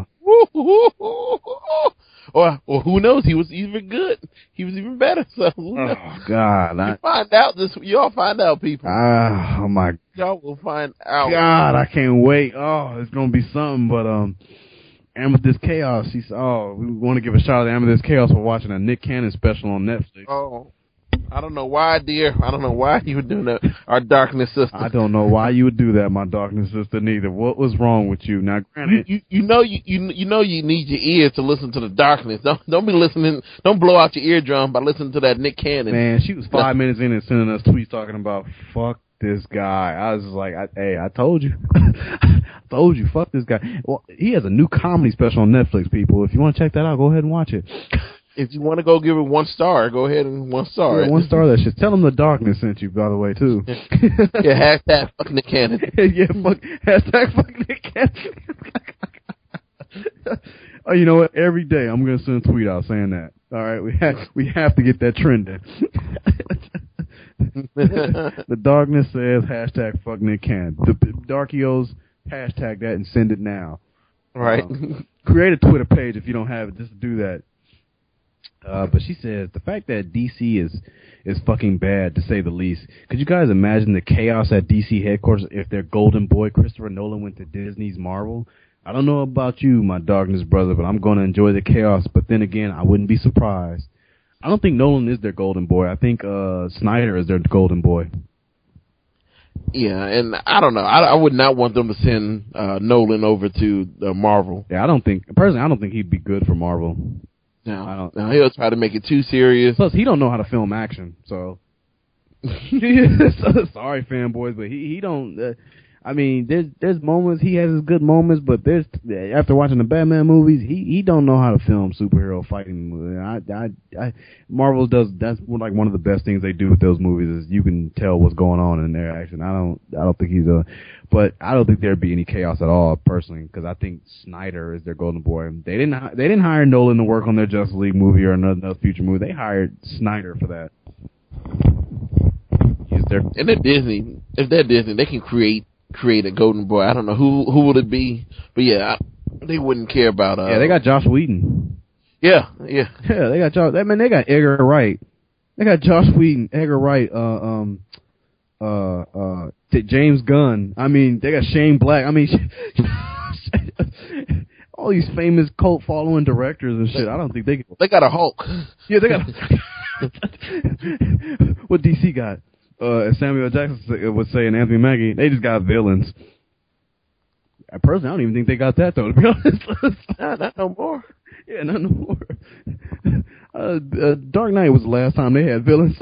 Or, or who knows? He was even good. He was even better. So who knows? Oh God! I, You find out this. Y'all find out, people. ah, oh my Y'all will find out. God! I can't wait. Oh, it's gonna be something. But um, Amethyst Chaos. She's oh, we want to give a shout out to Amethyst Chaos for watching a Nick Cannon special on Netflix. Oh, I don't know why, dear. I don't know why you were doing that. Our darkness sister. I don't know why you would do that, my darkness sister. Neither. What was wrong with you? Now, You, granted, you, you know you, you you know you need your ears to listen to the darkness. Don't don't be listening. Don't blow out your eardrum by listening to that Nick Cannon. man, she was five minutes in and sending us tweets talking about fuck this guy. I was just like, I, hey, I told you, I told you, fuck this guy. Well, he has a new comedy special on Netflix. People, if you want to check that out, go ahead and watch it. If you want to go give it one star, go ahead and one star. Yeah, one star that shit. Tell him the darkness sent you, by the way, too. Yeah, hashtag fuck Nick Cannon. Yeah, fuck, hashtag fuck Nick Cannon. Oh, you know what? Every day I'm gonna send a tweet out saying that. All right, we have we have to get that trending. The darkness says hashtag fuck Nick Cannon. The Darkios hashtag that and send it now. Right. Um, create a Twitter page if you don't have it. Just do that. Uh, but she says the fact that D C is is fucking bad, to say the least. Could you guys imagine the chaos at D C headquarters if their golden boy Christopher Nolan went to Disney's Marvel? I don't know about you, my darkness brother, but I'm going to enjoy the chaos. But then again, I wouldn't be surprised. I don't think Nolan is their golden boy. I think uh, Snyder is their golden boy. Yeah, and I don't know. I, I would not want them to send uh, Nolan over to uh, Marvel. Yeah, I don't think personally. I don't think he'd be good for Marvel. No, I don't. now he'll try to make it too serious. Plus, he don't know how to film action. So, sorry, fanboys, but he he don't. Uh, I mean, there's there's moments he has his good moments, but there's after watching the Batman movies, he he don't know how to film superhero fighting movies. I I, I Marvel does that's like one of the best things they do with those movies is you can tell what's going on in their action. I don't I don't think he's a, but I don't think there'd be any chaos at all personally because I think Snyder is their golden boy. They didn't they didn't hire Nolan to work on their Justice League movie or another, another future movie. They hired Snyder for that. He's their And they're Disney. If they're Disney, they can create. create a golden boy. I don't know who who would it be, but yeah, I, they wouldn't care about. Uh, yeah, they got Josh Whedon. Yeah, yeah, yeah. They got Josh. I mean, they got Edgar Wright. They got Josh Whedon, Edgar Wright, uh, um, uh, uh, James Gunn. I mean, they got Shane Black. I mean, all these famous cult following directors and shit. I don't think they. They got a Hulk. Yeah, they got. What D C got? Uh, as Samuel Jackson would say, and Anthony Mackie, they just got villains. I personally, I don't even think they got that though. To be honest, nah, not no more. Yeah, not no more. Uh, uh, Dark Knight was the last time they had villains. So,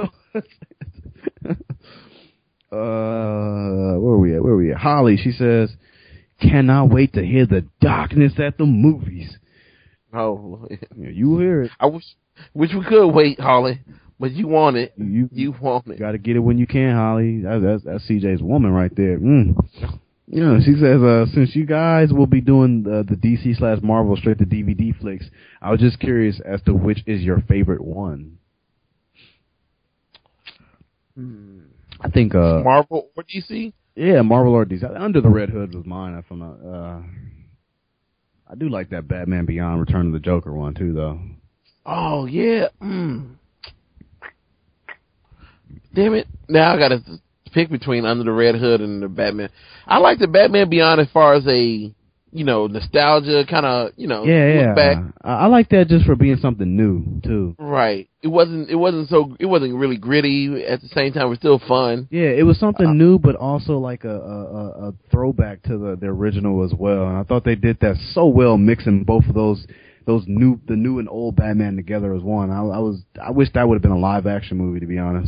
uh, where are we at? Where are we at? Holly, she says, "Cannot wait to hear the darkness at the movies." Oh, yeah, you will hear it. I wish, wish we could wait, Holly. But you want it. You you want it. Got to get it when you can, Holly. That, that's that's C J's woman right there. Mm. Yeah, she says, uh, since you guys will be doing uh, the D C slash Marvel straight to D V D flicks, I was just curious as to which is your favorite one. Hmm. I think uh, Marvel or D C. Yeah, Marvel or D C. Under the Red Hood was mine. If I'm not, uh, I do like that Batman Beyond Return of the Joker one too, though. Oh yeah. Mm. Damn it! Now I gotta pick between Under the Red Hood and the Batman. I like the Batman Beyond as far as a you know, nostalgia, kind of, you know, Yeah, look yeah. back. I, I like that just for being something new too. Right. It wasn't. It wasn't so. It wasn't really gritty. At the same time, it was still fun. Yeah, it was something Uh, new, but also like a, a, a a throwback to the, the original as well. And I thought they did that so well, mixing both of those those new the new and old Batman together as one. I, I was I wish that would have been a live action movie, to be honest.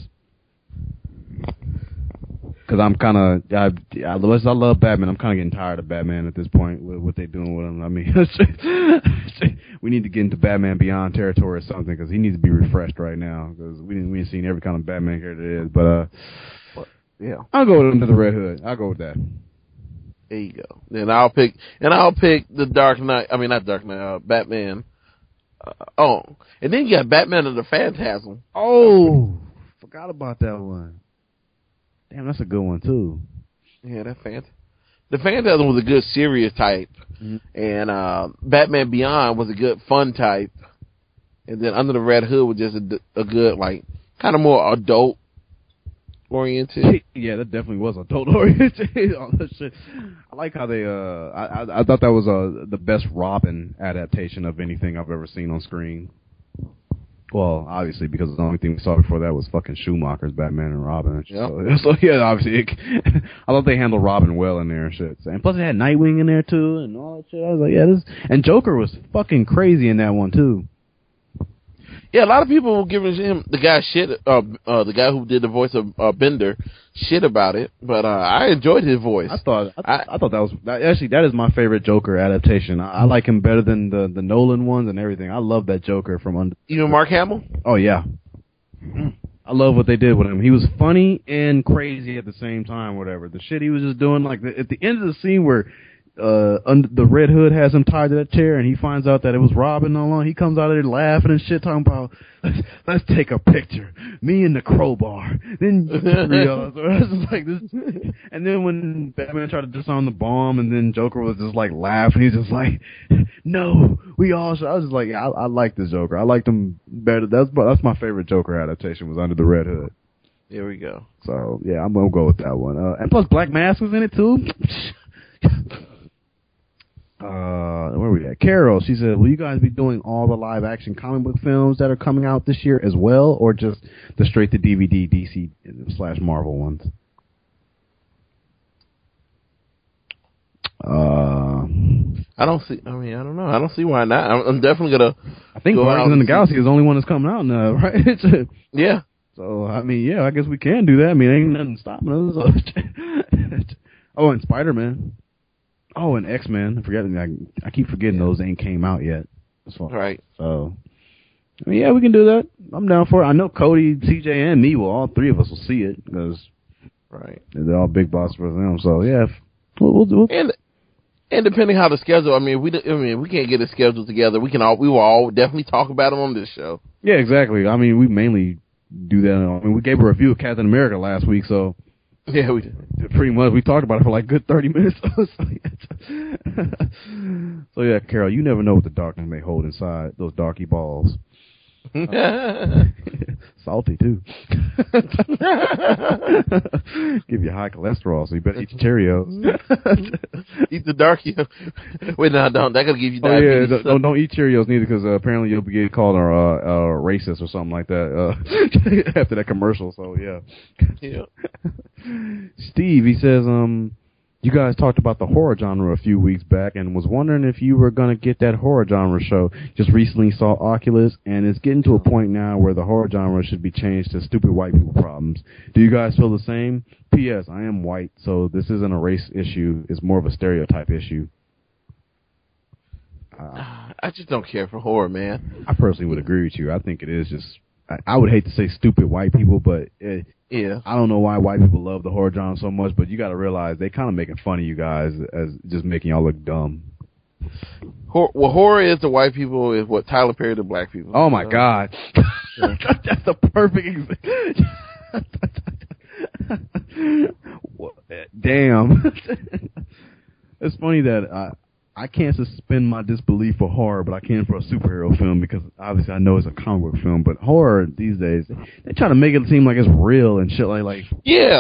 Because I'm kind of, I, I, I love Batman. I'm kind of getting tired of Batman at this point with what they're doing with him. I mean, we need to get into Batman Beyond territory or something because he needs to be refreshed right now because we didn't we ain't seen every kind of Batman character there is. But uh, Yeah. I'll go with Under the Red Hood. I'll go with that. There you go. Then I'll pick, and I'll pick the Dark Knight. I mean, not Dark Knight. Uh, Batman. Uh, oh, and then you got Batman and the Phantasm. Oh, forgot about that one. Damn, that's a good one too. Yeah, that Phant. The Phantasm was a good serious type, Mm-hmm. and uh, Batman Beyond was a good fun type, and then Under the Red Hood was just a, a good like kind of more adult oriented. Yeah, that definitely was adult oriented. All that shit. I like how they. Uh, I, I I thought that was uh, the best Robin adaptation of anything I've ever seen on screen. Well, obviously, because the only thing we saw before that was fucking Schumacher's Batman and Robin. And shit. Yep. So, so yeah, obviously, it, I thought they handled Robin well in there and shit. And plus, they had Nightwing in there too, and all that shit. I was like, yeah, this. And Joker was fucking crazy in that one too. Yeah, a lot of people were giving him the guy shit. Uh, uh, the guy who did the voice of uh, Bender shit about it, but uh, I enjoyed his voice. I thought I, I- I thought that was that, actually that is my favorite Joker adaptation. I, I like him better than the the Nolan ones and everything. I love that Joker from under. Even Mark Hamill. Oh yeah, I love what they did with him. He was funny and crazy at the same time. Whatever the shit he was just doing, like the, at the end of the scene where uh under, the Red Hood has him tied to that chair, and he finds out that it was Robin all along. He comes out of there laughing and shit, talking about let's, let's take a picture, me and the crowbar. Then you realize, so I was just like this. And then when Batman tried to disarm the bomb, and then Joker was just like laughing, he's just like, no, we all should. I was just like, I, I like this Joker. I liked him better. That's that's my favorite Joker adaptation was Under the Red Hood. There we go. So yeah, I'm gonna go with that one. Uh, and plus, Black Mask was in it too. Uh, where are we at? Carol, she said, will you guys be doing all the live action comic book films that are coming out this year as well, or just the straight to D V D D C slash Marvel ones? Uh, I don't see. I mean, I don't know. I don't see why not. I'm, I'm definitely gonna. I think go out Guardians of and the see- Galaxy is the only one that's coming out now, right? Yeah. So, I mean, yeah, I guess we can do that. I mean, ain't nothing stopping us. Oh, and Spider-Man. Oh, and X-Men. I forget. I, I keep forgetting those ain't came out yet. That's all. Right. So, I mean, yeah, we can do that. I'm down for it. I know Cody, C J, and me will. All three of us will see it because Right. they're all big boss for them. So, yeah, if- we'll, we'll do it. And and depending how the schedule. I mean, we. I mean, we can't get a schedule together. We can all. We will all definitely talk about it on this show. Yeah, exactly. I mean, we mainly do that. I mean, we gave a review of Captain America last week, so Yeah, we did. pretty much we talked about it for like a good thirty minutes. so, yeah. So, yeah, Carol, you never know what the darkness may hold inside those darky balls. Salty too. Give you high cholesterol, so you better eat your Cheerios. Eat the darky. Wait, no, don't. That could give you Oh yeah, diabetes. don't, don't don't eat Cheerios neither, because uh, apparently you'll be getting called a uh, uh, racist or something like that uh, after that commercial. So yeah. Yeah. Steve, he says, um, you guys talked about the horror genre a few weeks back, and was wondering if you were gonna get that horror genre show. Just recently saw Oculus, and it's getting to a point now where the horror genre should be changed to stupid white people problems. Do you guys feel the same? P S. I am white, so this isn't a race issue. It's more of a stereotype issue. Uh, I just don't care for horror, man. I personally would agree with you. I think it is just. I, I would hate to say stupid white people, but it, Yeah. I don't know why white people love the horror genre so much. But you got to realize they kind of making fun of you guys as just making y'all look dumb. Hor- well, horror is to white people is what Tyler Perry to black people. Oh my So, God, that's the perfect example. Damn. It's funny that I I can't suspend my disbelief for horror, but I can for a superhero film, because obviously I know it's a comic book film. But horror these days, they try to make it seem like it's real and shit like like Yeah. like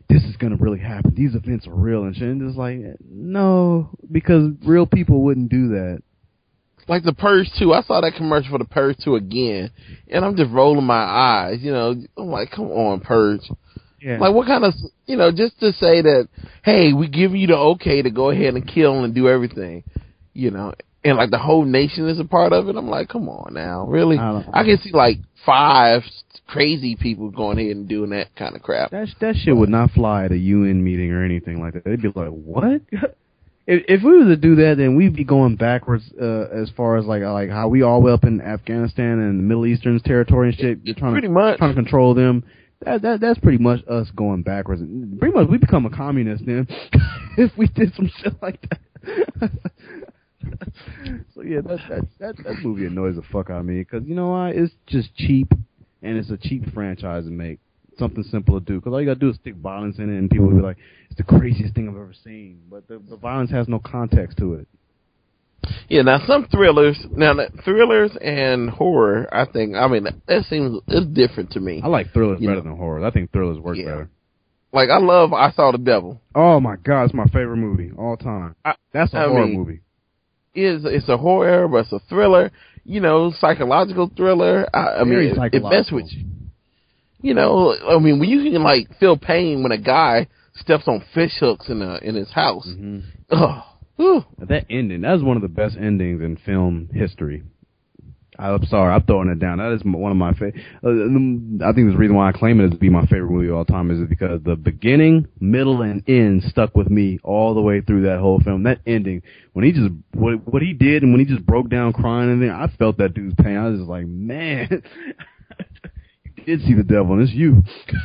this is gonna really happen. These events are real and shit. And it's like, no, because real people wouldn't do that. Like the Purge two, I saw that commercial for the Purge two again, and I'm just rolling my eyes. You know, I'm like, come on, Purge. Yeah. Like, what kind of, you know, just to say that, hey, we give you the okay to go ahead and kill and do everything, you know, and like the whole nation is a part of it. I'm like, come on now, really? I, I can see like five crazy people going ahead and doing that kind of crap. That that shit would not fly at a U N meeting or anything like that. They'd be like, what? If, if we were to do that, then we'd be going backwards uh, as far as like like how we all up in Afghanistan and the Middle Eastern territory and shit. You're trying pretty to much. trying to control them. That that that's pretty much us going backwards. Pretty much, we become a communist then if we did some shit like that. So yeah, that that that that movie annoys the fuck out of me because you know why? It's just cheap, and it's a cheap franchise to make. Something simple to do, because all you gotta do is stick violence in it, and people will be like, "It's the craziest thing I've ever seen." But the, the violence has no context to it. Yeah, now some thrillers, now that thrillers and horror, I think, I mean, that seems it's different to me. I like thrillers you better know. than horror. I think thrillers work Yeah. better. Like I love I Saw the Devil. Oh my god, it's my favorite movie all time. I, That's a I horror mean, movie. Is it's a horror, but it's a thriller. You know, psychological thriller. I, I Very mean, it, it messes with you. You know, I mean, when you can like feel pain when a guy steps on fish hooks in a, in his house. Mm-hmm. Oh, whew. That ending, that is one of the best endings in film history. I'm sorry, I'm throwing it down. That is one of my favorite. Uh, I think the reason why I claim it to be my favorite movie of all time is because the beginning, middle, and end stuck with me all the way through that whole film. That ending, when he just what what he did, and when he just broke down crying, and then I felt that dude's pain. I was just like, man. Did see the devil, and it's you.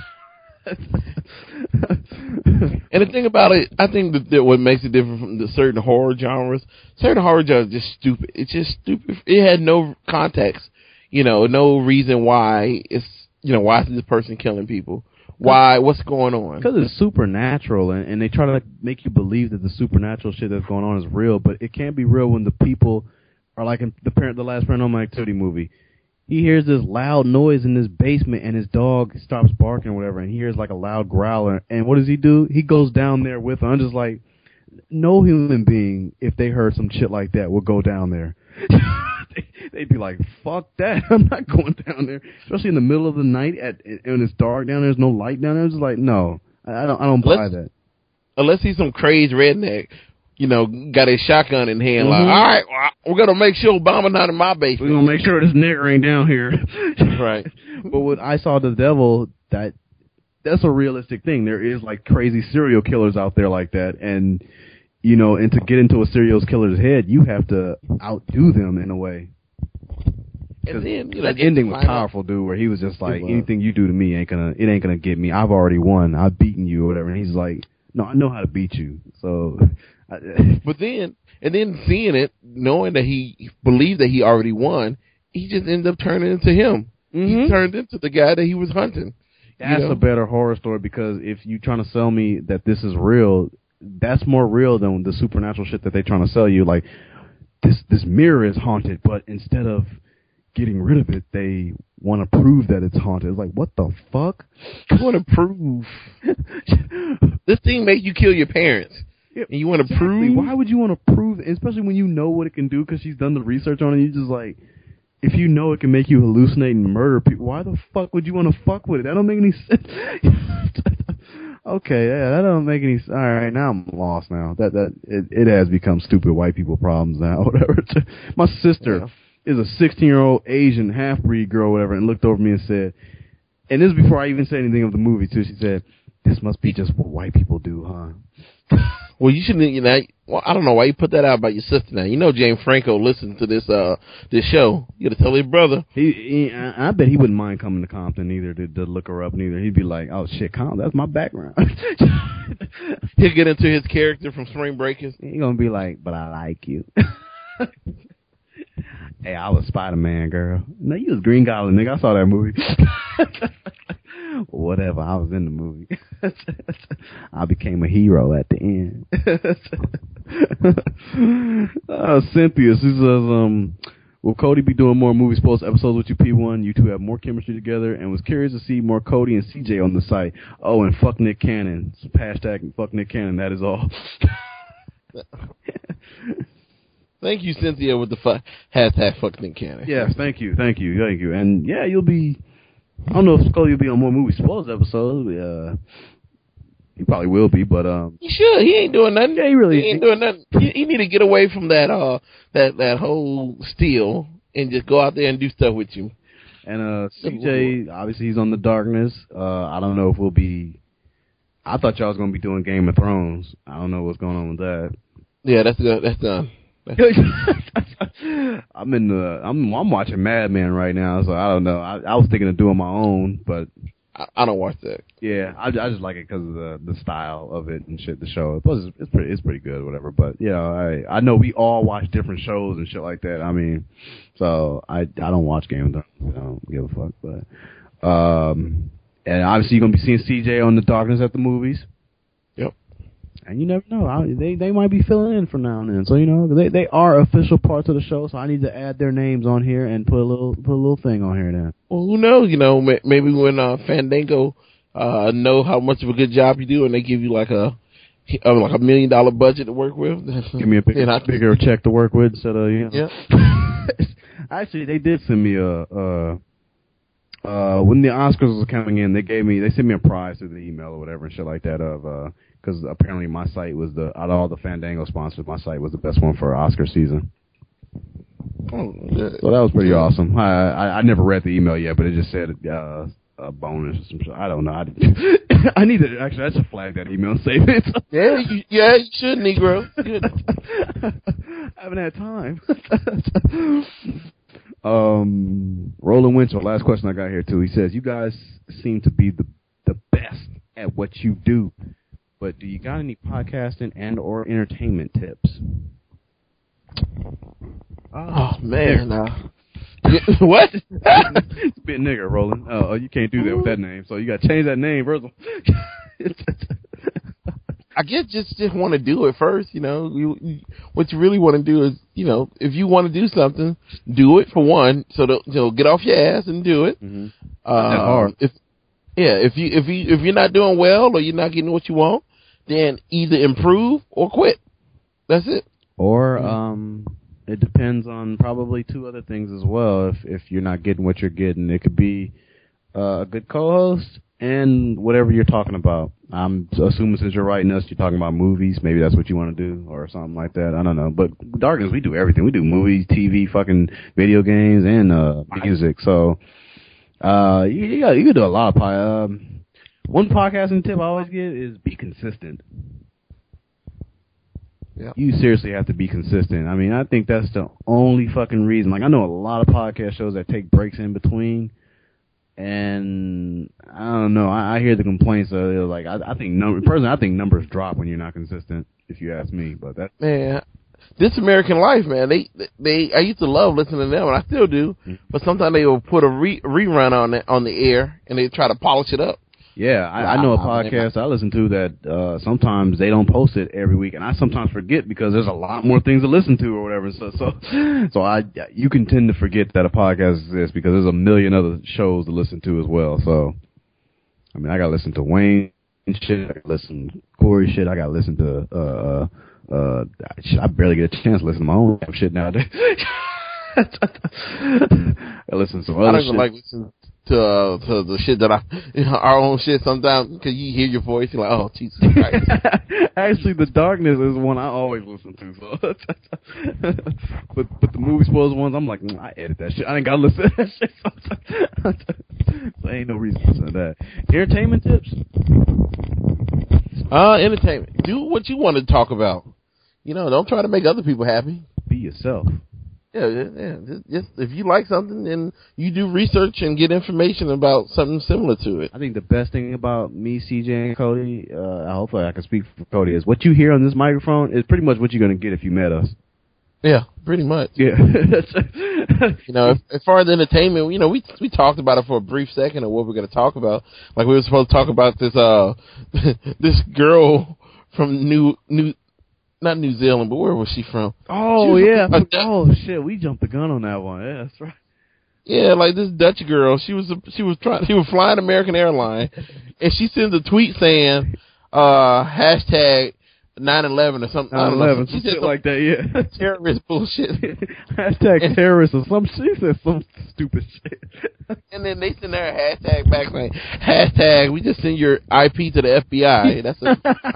And the thing about it, I think that, that what makes it different from the certain horror genres, certain horror genres are just stupid. It's just stupid. It had no context, you know, no reason why it's, you know, why is this person killing people? Why? What's going on? Because it's supernatural, and, and they try to like, make you believe that the supernatural shit that's going on is real, but it can't be real when the people are like in the parent, the last Paranormal Activity movie. He hears this loud noise in this basement, and his dog stops barking or whatever, and he hears like a loud growl. And what does he do? He goes down there with him. I'm just like, no human being, if they heard some shit like that, would go down there. They'd be like, fuck that. I'm not going down there. Especially in the middle of the night, at when it's dark down there, there's no light down there. It's just like, no, I don't, I don't buy Let's, that. Unless he's some crazy redneck. You know, got his shotgun in hand, Mm-hmm. like, all right, well, we're going to make sure Obama not in my basement. We're going to make sure this nigger ain't down here. Right. But with I Saw the Devil, that that's a realistic thing. There is, like, crazy serial killers out there like that. And, you know, and to get into a serial killer's head, you have to outdo them in a way. And then, you know, That ending was powerful, dude, where he was just like, anything you do to me ain't gonna, it ain't gonna get me. I've already won. I've beaten you or whatever. And he's like, no, I know how to beat you. So... But then, and then seeing it, knowing that he believed that he already won, he just ended up turning into him. Mm-hmm. He turned into the guy that he was hunting. That's you know? a better horror story, because if you're trying to sell me that this is real, that's more real than the supernatural shit that they're trying to sell you. Like, this this mirror is haunted, but instead of getting rid of it, they want to prove that it's haunted. It's like, what the fuck? You want to prove? This thing makes you kill your parents. Yeah, and you want to exactly. prove? Why would you want to prove, especially when you know what it can do, because she's done the research on it. You just like, if you know it can make you hallucinate and murder people, why the fuck would you want to fuck with it? That don't make any sense. Okay, yeah, that don't make any sense. All right, now I'm lost now. That that it, it has become stupid white people problems now. Whatever. My sister yeah. is a sixteen-year-old Asian half-breed girl, whatever, and looked over me and said, and this is before I even said anything of the movie too. She said, "This must be just what white people do, huh?" Well, you shouldn't, you know, well, I don't know why you put that out about your sister now. You know James Franco listens to this uh this show. You gotta tell his brother. He, he I, I bet he wouldn't mind coming to Compton either to, to look her up neither. He'd be like, oh shit, Compton, that's my background. He'll get into his character from Spring Breakers. He's gonna be like, but I like you. Hey, I was Spider-Man, girl. No, you was Green Goblin, nigga. I saw that movie. Whatever, I was in the movie. I became a hero at the end. uh, Cynthia, she says, um, Will Cody be doing more Movie Spoilers episodes with you, P one? You two have more chemistry together, and was curious to see more Cody and C J on the site. Oh, and fuck Nick Cannon. Hashtag fuck Nick Cannon. That is all. Thank you, Cynthia, with the fu- hashtag fuck Nick Cannon. Yes, thank you, thank you, thank you. And yeah, you'll be. I don't know if Cody will be on more Movie Spoilers episodes. Uh, he probably will be, but um. He should. He ain't doing nothing. Yeah, he really he ain't doing nothing. He, he need to get away from that uh that that whole steal and just go out there and do stuff with you. And uh, C J, obviously he's on The Darkness. Uh, I don't know if we'll be. I thought y'all was gonna be doing Game of Thrones. I don't know what's going on with that. Yeah, that's good. That's done. I'm in the. I'm. I'm watching Mad Men right now, so I don't know. I, I was thinking of doing my own, but I, I don't watch that. yeah, I, I just like it because of the the style of it and shit. The show, plus it's, it's pretty. It's pretty good, whatever. But yeah, I I know we all watch different shows and shit like that. I mean, so I I don't watch Game of Thrones. I don't give a fuck. But um, and obviously you're gonna be seeing C J on The Darkness at the movies. Yep. And you never know. I, they they might be filling in from now and then. So you know they they are official parts of the show. So I need to add their names on here and put a little put a little thing on here then. Well, who knows? You know, maybe when uh, Fandango uh, know how much of a good job you do, and they give you like a uh, like a million dollar budget to work with. Give me a bigger, I, bigger check to work with instead of you know. Yeah. Actually, they did send me a. Uh, uh, when the Oscars was coming in, they gave me they sent me a prize through the email or whatever and shit like that of. Uh, Because apparently my site was the, out of all the Fandango sponsors, my site was the best one for Oscar season. Oh, good. So that was pretty awesome. I, I I never read the email yet, but it just said uh, a bonus or some shit. I don't know. I, I need to, actually, I should flag that email and save it. Yeah, you, yeah, you should, Negro. Good. I haven't had time. um, Roland Winchell, last question I got here too. He says, you guys seem to be the the best at what you do. But do you got any podcasting and or entertainment tips? Oh, man. Uh, what? It's a bit nigger, Roland. Oh, you can't do that with that name, so you got to change that name first. I guess just, just want to do it first, you know. You, you, what you really want to do is, you know, if you want to do something, do it for one, so to, you know, get off your ass and do it. Mm-hmm. Uh, That's hard. If, yeah, if you if you if you're not doing well or you're not getting what you want, then either improve or quit. That's it. Or um, it depends on probably two other things as well. If if you're not getting what you're getting, it could be uh, a good co-host and whatever you're talking about. I'm assuming since you're writing us, you're talking about movies. Maybe that's what you want to do or something like that. I don't know. But Darkness, we do everything. We do movies, T V, fucking video games, and uh, music. So uh, you you, got, you can do a lot of pie. Um, One podcasting tip I always give is be consistent. Yeah. You seriously have to be consistent. I mean, I think that's the only fucking reason. Like, I know a lot of podcast shows that take breaks in between, and I don't know. I, I hear the complaints of it. Like, I, I think number personally, I think numbers drop when you're not consistent. If you ask me, but that man, This American Life, man. They they I used to love listening to them, and I still do. Mm-hmm. But sometimes they will put a re, rerun on the, on the air, and they try to polish it up. Yeah, I, I know a podcast I listen to that uh, sometimes they don't post it every week, and I sometimes forget because there's a lot more things to listen to or whatever. So, so, so I you can tend to forget that a podcast exists because there's a million other shows to listen to as well. So, I mean, I got to listen to Wayne shit, I got to listen to Corey shit, I got to listen to uh, uh, I barely get a chance to listen to my own shit nowadays. I listen to some other I don't shit. even like listening to uh, to the shit that I, you know, our own shit sometimes, because you hear your voice, you're like, oh, Jesus Christ. Actually, The Darkness is one I always listen to. So, but but the movie spoilers ones, I'm like, mm, I edit that shit. I ain't gotta listen to that shit. So, so ain't no reason to listen to that. Entertainment tips? Uh, entertainment. Do what you want to talk about. You know, don't try to make other people happy. Be yourself. Yeah, yeah, yeah. Just, just if you like something, then you do research and get information about something similar to it. I think the best thing about me, C J, and Cody, uh, hopefully I can speak for Cody, is what you hear on this microphone is pretty much what you're going to get if you met us. Yeah, pretty much. Yeah. You know, as, as far as entertainment, you know, we we talked about it for a brief second of what we're going to talk about. Like we were supposed to talk about this uh this girl from New New not New Zealand, but where was she from? Oh She was yeah. from- Oh shit, we jumped the gun on that one. Yeah, that's right. Yeah, like this Dutch girl. She was she was trying. She was flying American Airlines, and she sends a tweet saying, uh, hashtag nine eleven or something. I nine don't know. eleven, She some said shit some like that. Yeah. terrorist bullshit. Hashtag terrorist or some shit. She said some stupid shit. And then they send her a hashtag back saying, hashtag, we just send your I P to the F B I. That's a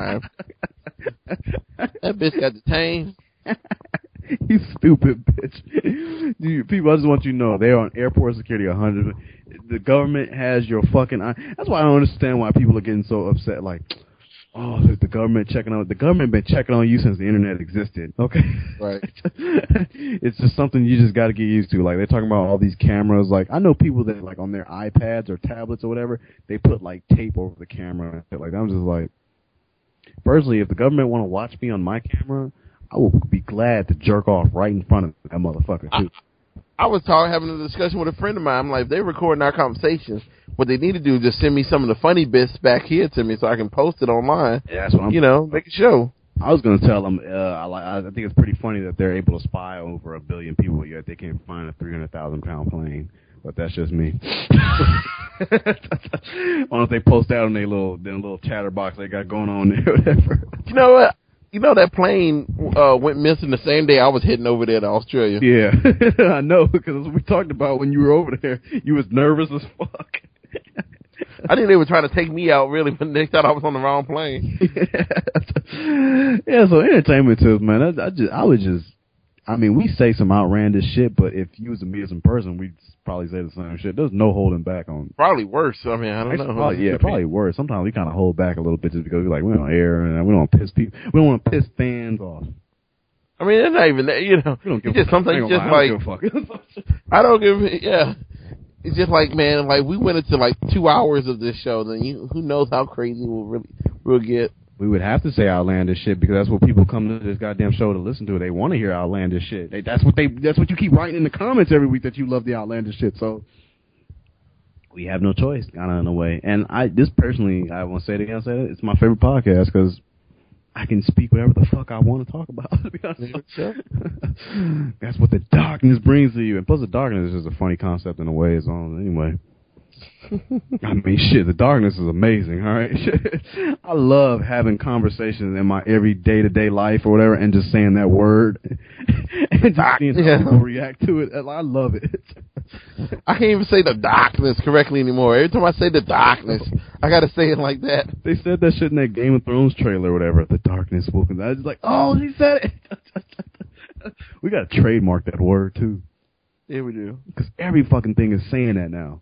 that bitch got detained. You stupid bitch. You, people, I just want you to know, they're on airport security one hundred. The government has your fucking eye. That's why I don't understand why people are getting so upset. Like, oh, the, the government checking on, the government been checking on you since the internet existed. Okay. Right. It's just something you just got to get used to. Like, they're talking about all these cameras. Like, I know people that, like, on their iPads or tablets or whatever, they put, like, tape over the camera and shit. Like, I'm just like, personally, if the government want to watch me on my camera, I will be glad to jerk off right in front of that motherfucker, too. I, I was talking, having a discussion with a friend of mine. I'm like, if they're recording our conversations, what they need to do is just send me some of the funny bits back here to me so I can post it online. Yeah, that's what I'm. You know, make a show. I was gonna tell them. Uh, I, like, I think it's pretty funny that they're able to spy over a billion people, yet they can't find a three hundred thousand pound plane. But that's just me. I don't know if they post that on their little, their little chatterbox they got going on there, or whatever. You know what? You know that plane uh, went missing the same day I was heading over there to Australia. Yeah, I know, because we talked about when you were over there, you was nervous as fuck. I think they were trying to take me out, really, but they thought I was on the wrong plane. Yeah, so entertainment tips, man. I, I just, I would just, I mean, we say some outlandish shit, but if you was to meet us in person, we'd probably say the same shit. There's no holding back on. Probably worse. I mean, I don't Actually, know. Probably, yeah, probably worse. Sometimes we kind of hold back a little bit just because we're like, we don't air and we don't want to piss people. We don't want to piss fans off. I mean, it's not even that, you know. We don't give It's just a fuck. something I ain't just gonna lie, I like, don't give a fuck. I don't give, yeah. It's just like, man, like we went into like two hours of this show, then you, who knows how crazy we'll really, we'll get. We would have to say outlandish shit because that's what people come to this goddamn show to listen to. They want to hear outlandish shit. They, that's what they. That's what you keep writing in the comments every week, that you love the outlandish shit. So we have no choice, kind of in a way. And I, this personally, I want to say it again. I said it. It's my favorite podcast because I can speak whatever the fuck I want to talk about. To be honest. Sure. That's what the darkness brings to you. And plus, the darkness is just a funny concept in a way. It's on anyway. I mean, shit, the darkness is amazing, all right? I love having conversations in my every day-to-day life or whatever and just saying that word and just seeing how Yeah. people react to it. I love it. I can't even say the darkness correctly anymore. Every time I say the darkness, I gotta say it like that. They said that shit in that Game of Thrones trailer or whatever. The darkness will come. I was like, oh, she said it. We got to trademark that word, too. Yeah, we do. Because every fucking thing is saying that now.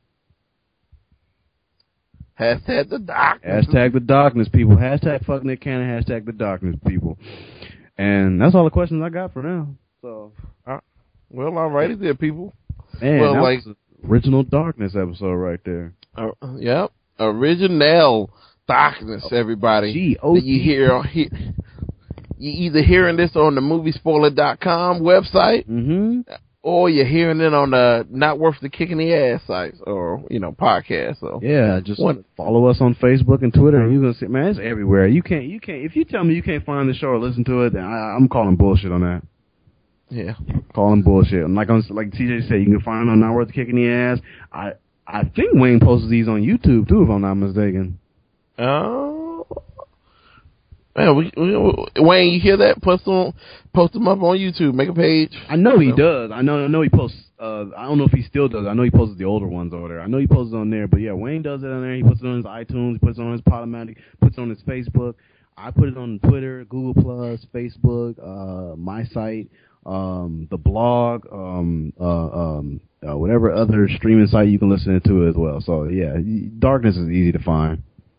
Hashtag the darkness. Hashtag the darkness, people. Hashtag fucking Nick Cannon. Hashtag the darkness, people. And that's all the questions I got for now. So, Uh, well, alrighty there, people. man, Well, that like- was the original darkness episode right there. Uh, yep. Original darkness, everybody. G O That you hear, hear, you either hearing this on the movie spoiler dot com website, Mm-hmm. or you're hearing it on the Not Worth the Kick in the Ass sites, or, you know, podcast. So Yeah, just What? follow us on Facebook and Twitter, and you're gonna see, man, it's everywhere. You can't, you can't. If you tell me you can't find the show or listen to it, then I, I'm calling bullshit on that. yeah. Calling bullshit. And like on, like T J said, you can find it on Not Worth the Kick in the Ass. I, I think Wayne posted these on YouTube too, if I'm not mistaken. Oh. Man, we, we, Wayne, you hear that? Post them, post them up on YouTube. Make a page. I know he does. I know. I know he posts. Uh, I don't know if he still does. I know he posts the older ones over there. I know he posts on there. But yeah, Wayne does it on there. He puts it on his iTunes. He puts it on his Podomatic. Puts it on his Facebook. I put it on Twitter, Google Plus, Facebook, uh, my site, um, the blog, um, uh, um, uh, whatever other streaming site you can listen to as well. So yeah, darkness is easy to find.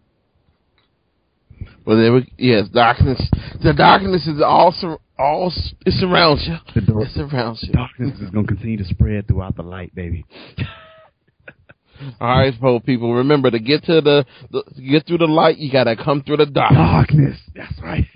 Well, there we, yes, darkness. The darkness is all, sur- all, it surrounds you. The door- It surrounds you. Darkness is going to continue to spread throughout the light, baby. All right, so people, remember to get to the, the to get through the light, you gotta come through the dark. Darkness. That's right.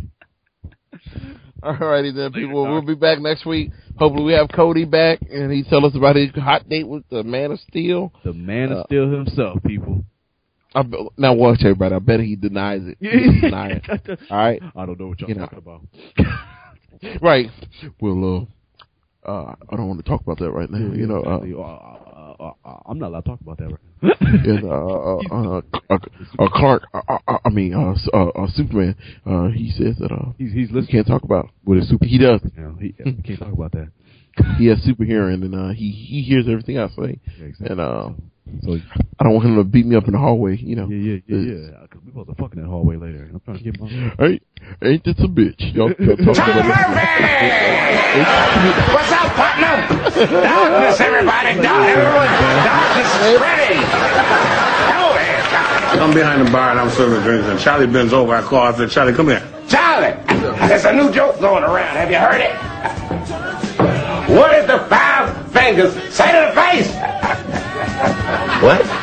All righty then, people. We'll be back next week. Hopefully, we have Cody back, and he tell us about his hot date with the Man of Steel. The Man of Uh, Steel himself, people. I be, now watch everybody. I bet he denies it. He denies it. All right. I don't know what y'all You know. talking about. Right. Well, uh, uh, I don't want to talk about that right now. You know. Uh, Uh, uh, uh, uh, I'm not allowed to talk about that right and, uh, uh, uh, uh, uh, Clark. Uh, uh, I mean, uh, uh, uh, Superman. Uh, he says that uh, He's, he's he listening. can't talk about. With his super. He does. You know, he, he can't talk about that. He has super hearing, and uh, he he hears everything I say. Yeah, exactly. And uh, So, I don't want him to beat me up in the hallway. You know. yeah, yeah, yeah, yeah. Because we supposed to fuck in that hallway later. And I'm trying to get my. Hey, ain't this a bitch? Y'all, y'all talk Tom about Murphy! What's up, partner? Darkness, everybody! Dark, everyone! Darkness is ready! Go ahead, Charlie. I'm behind the bar and I'm serving drinks, and Charlie bends over. I call. I said, Charlie, come here. Charlie, there's a new joke going around. Have you heard it? What did the five fingers say to the face? What?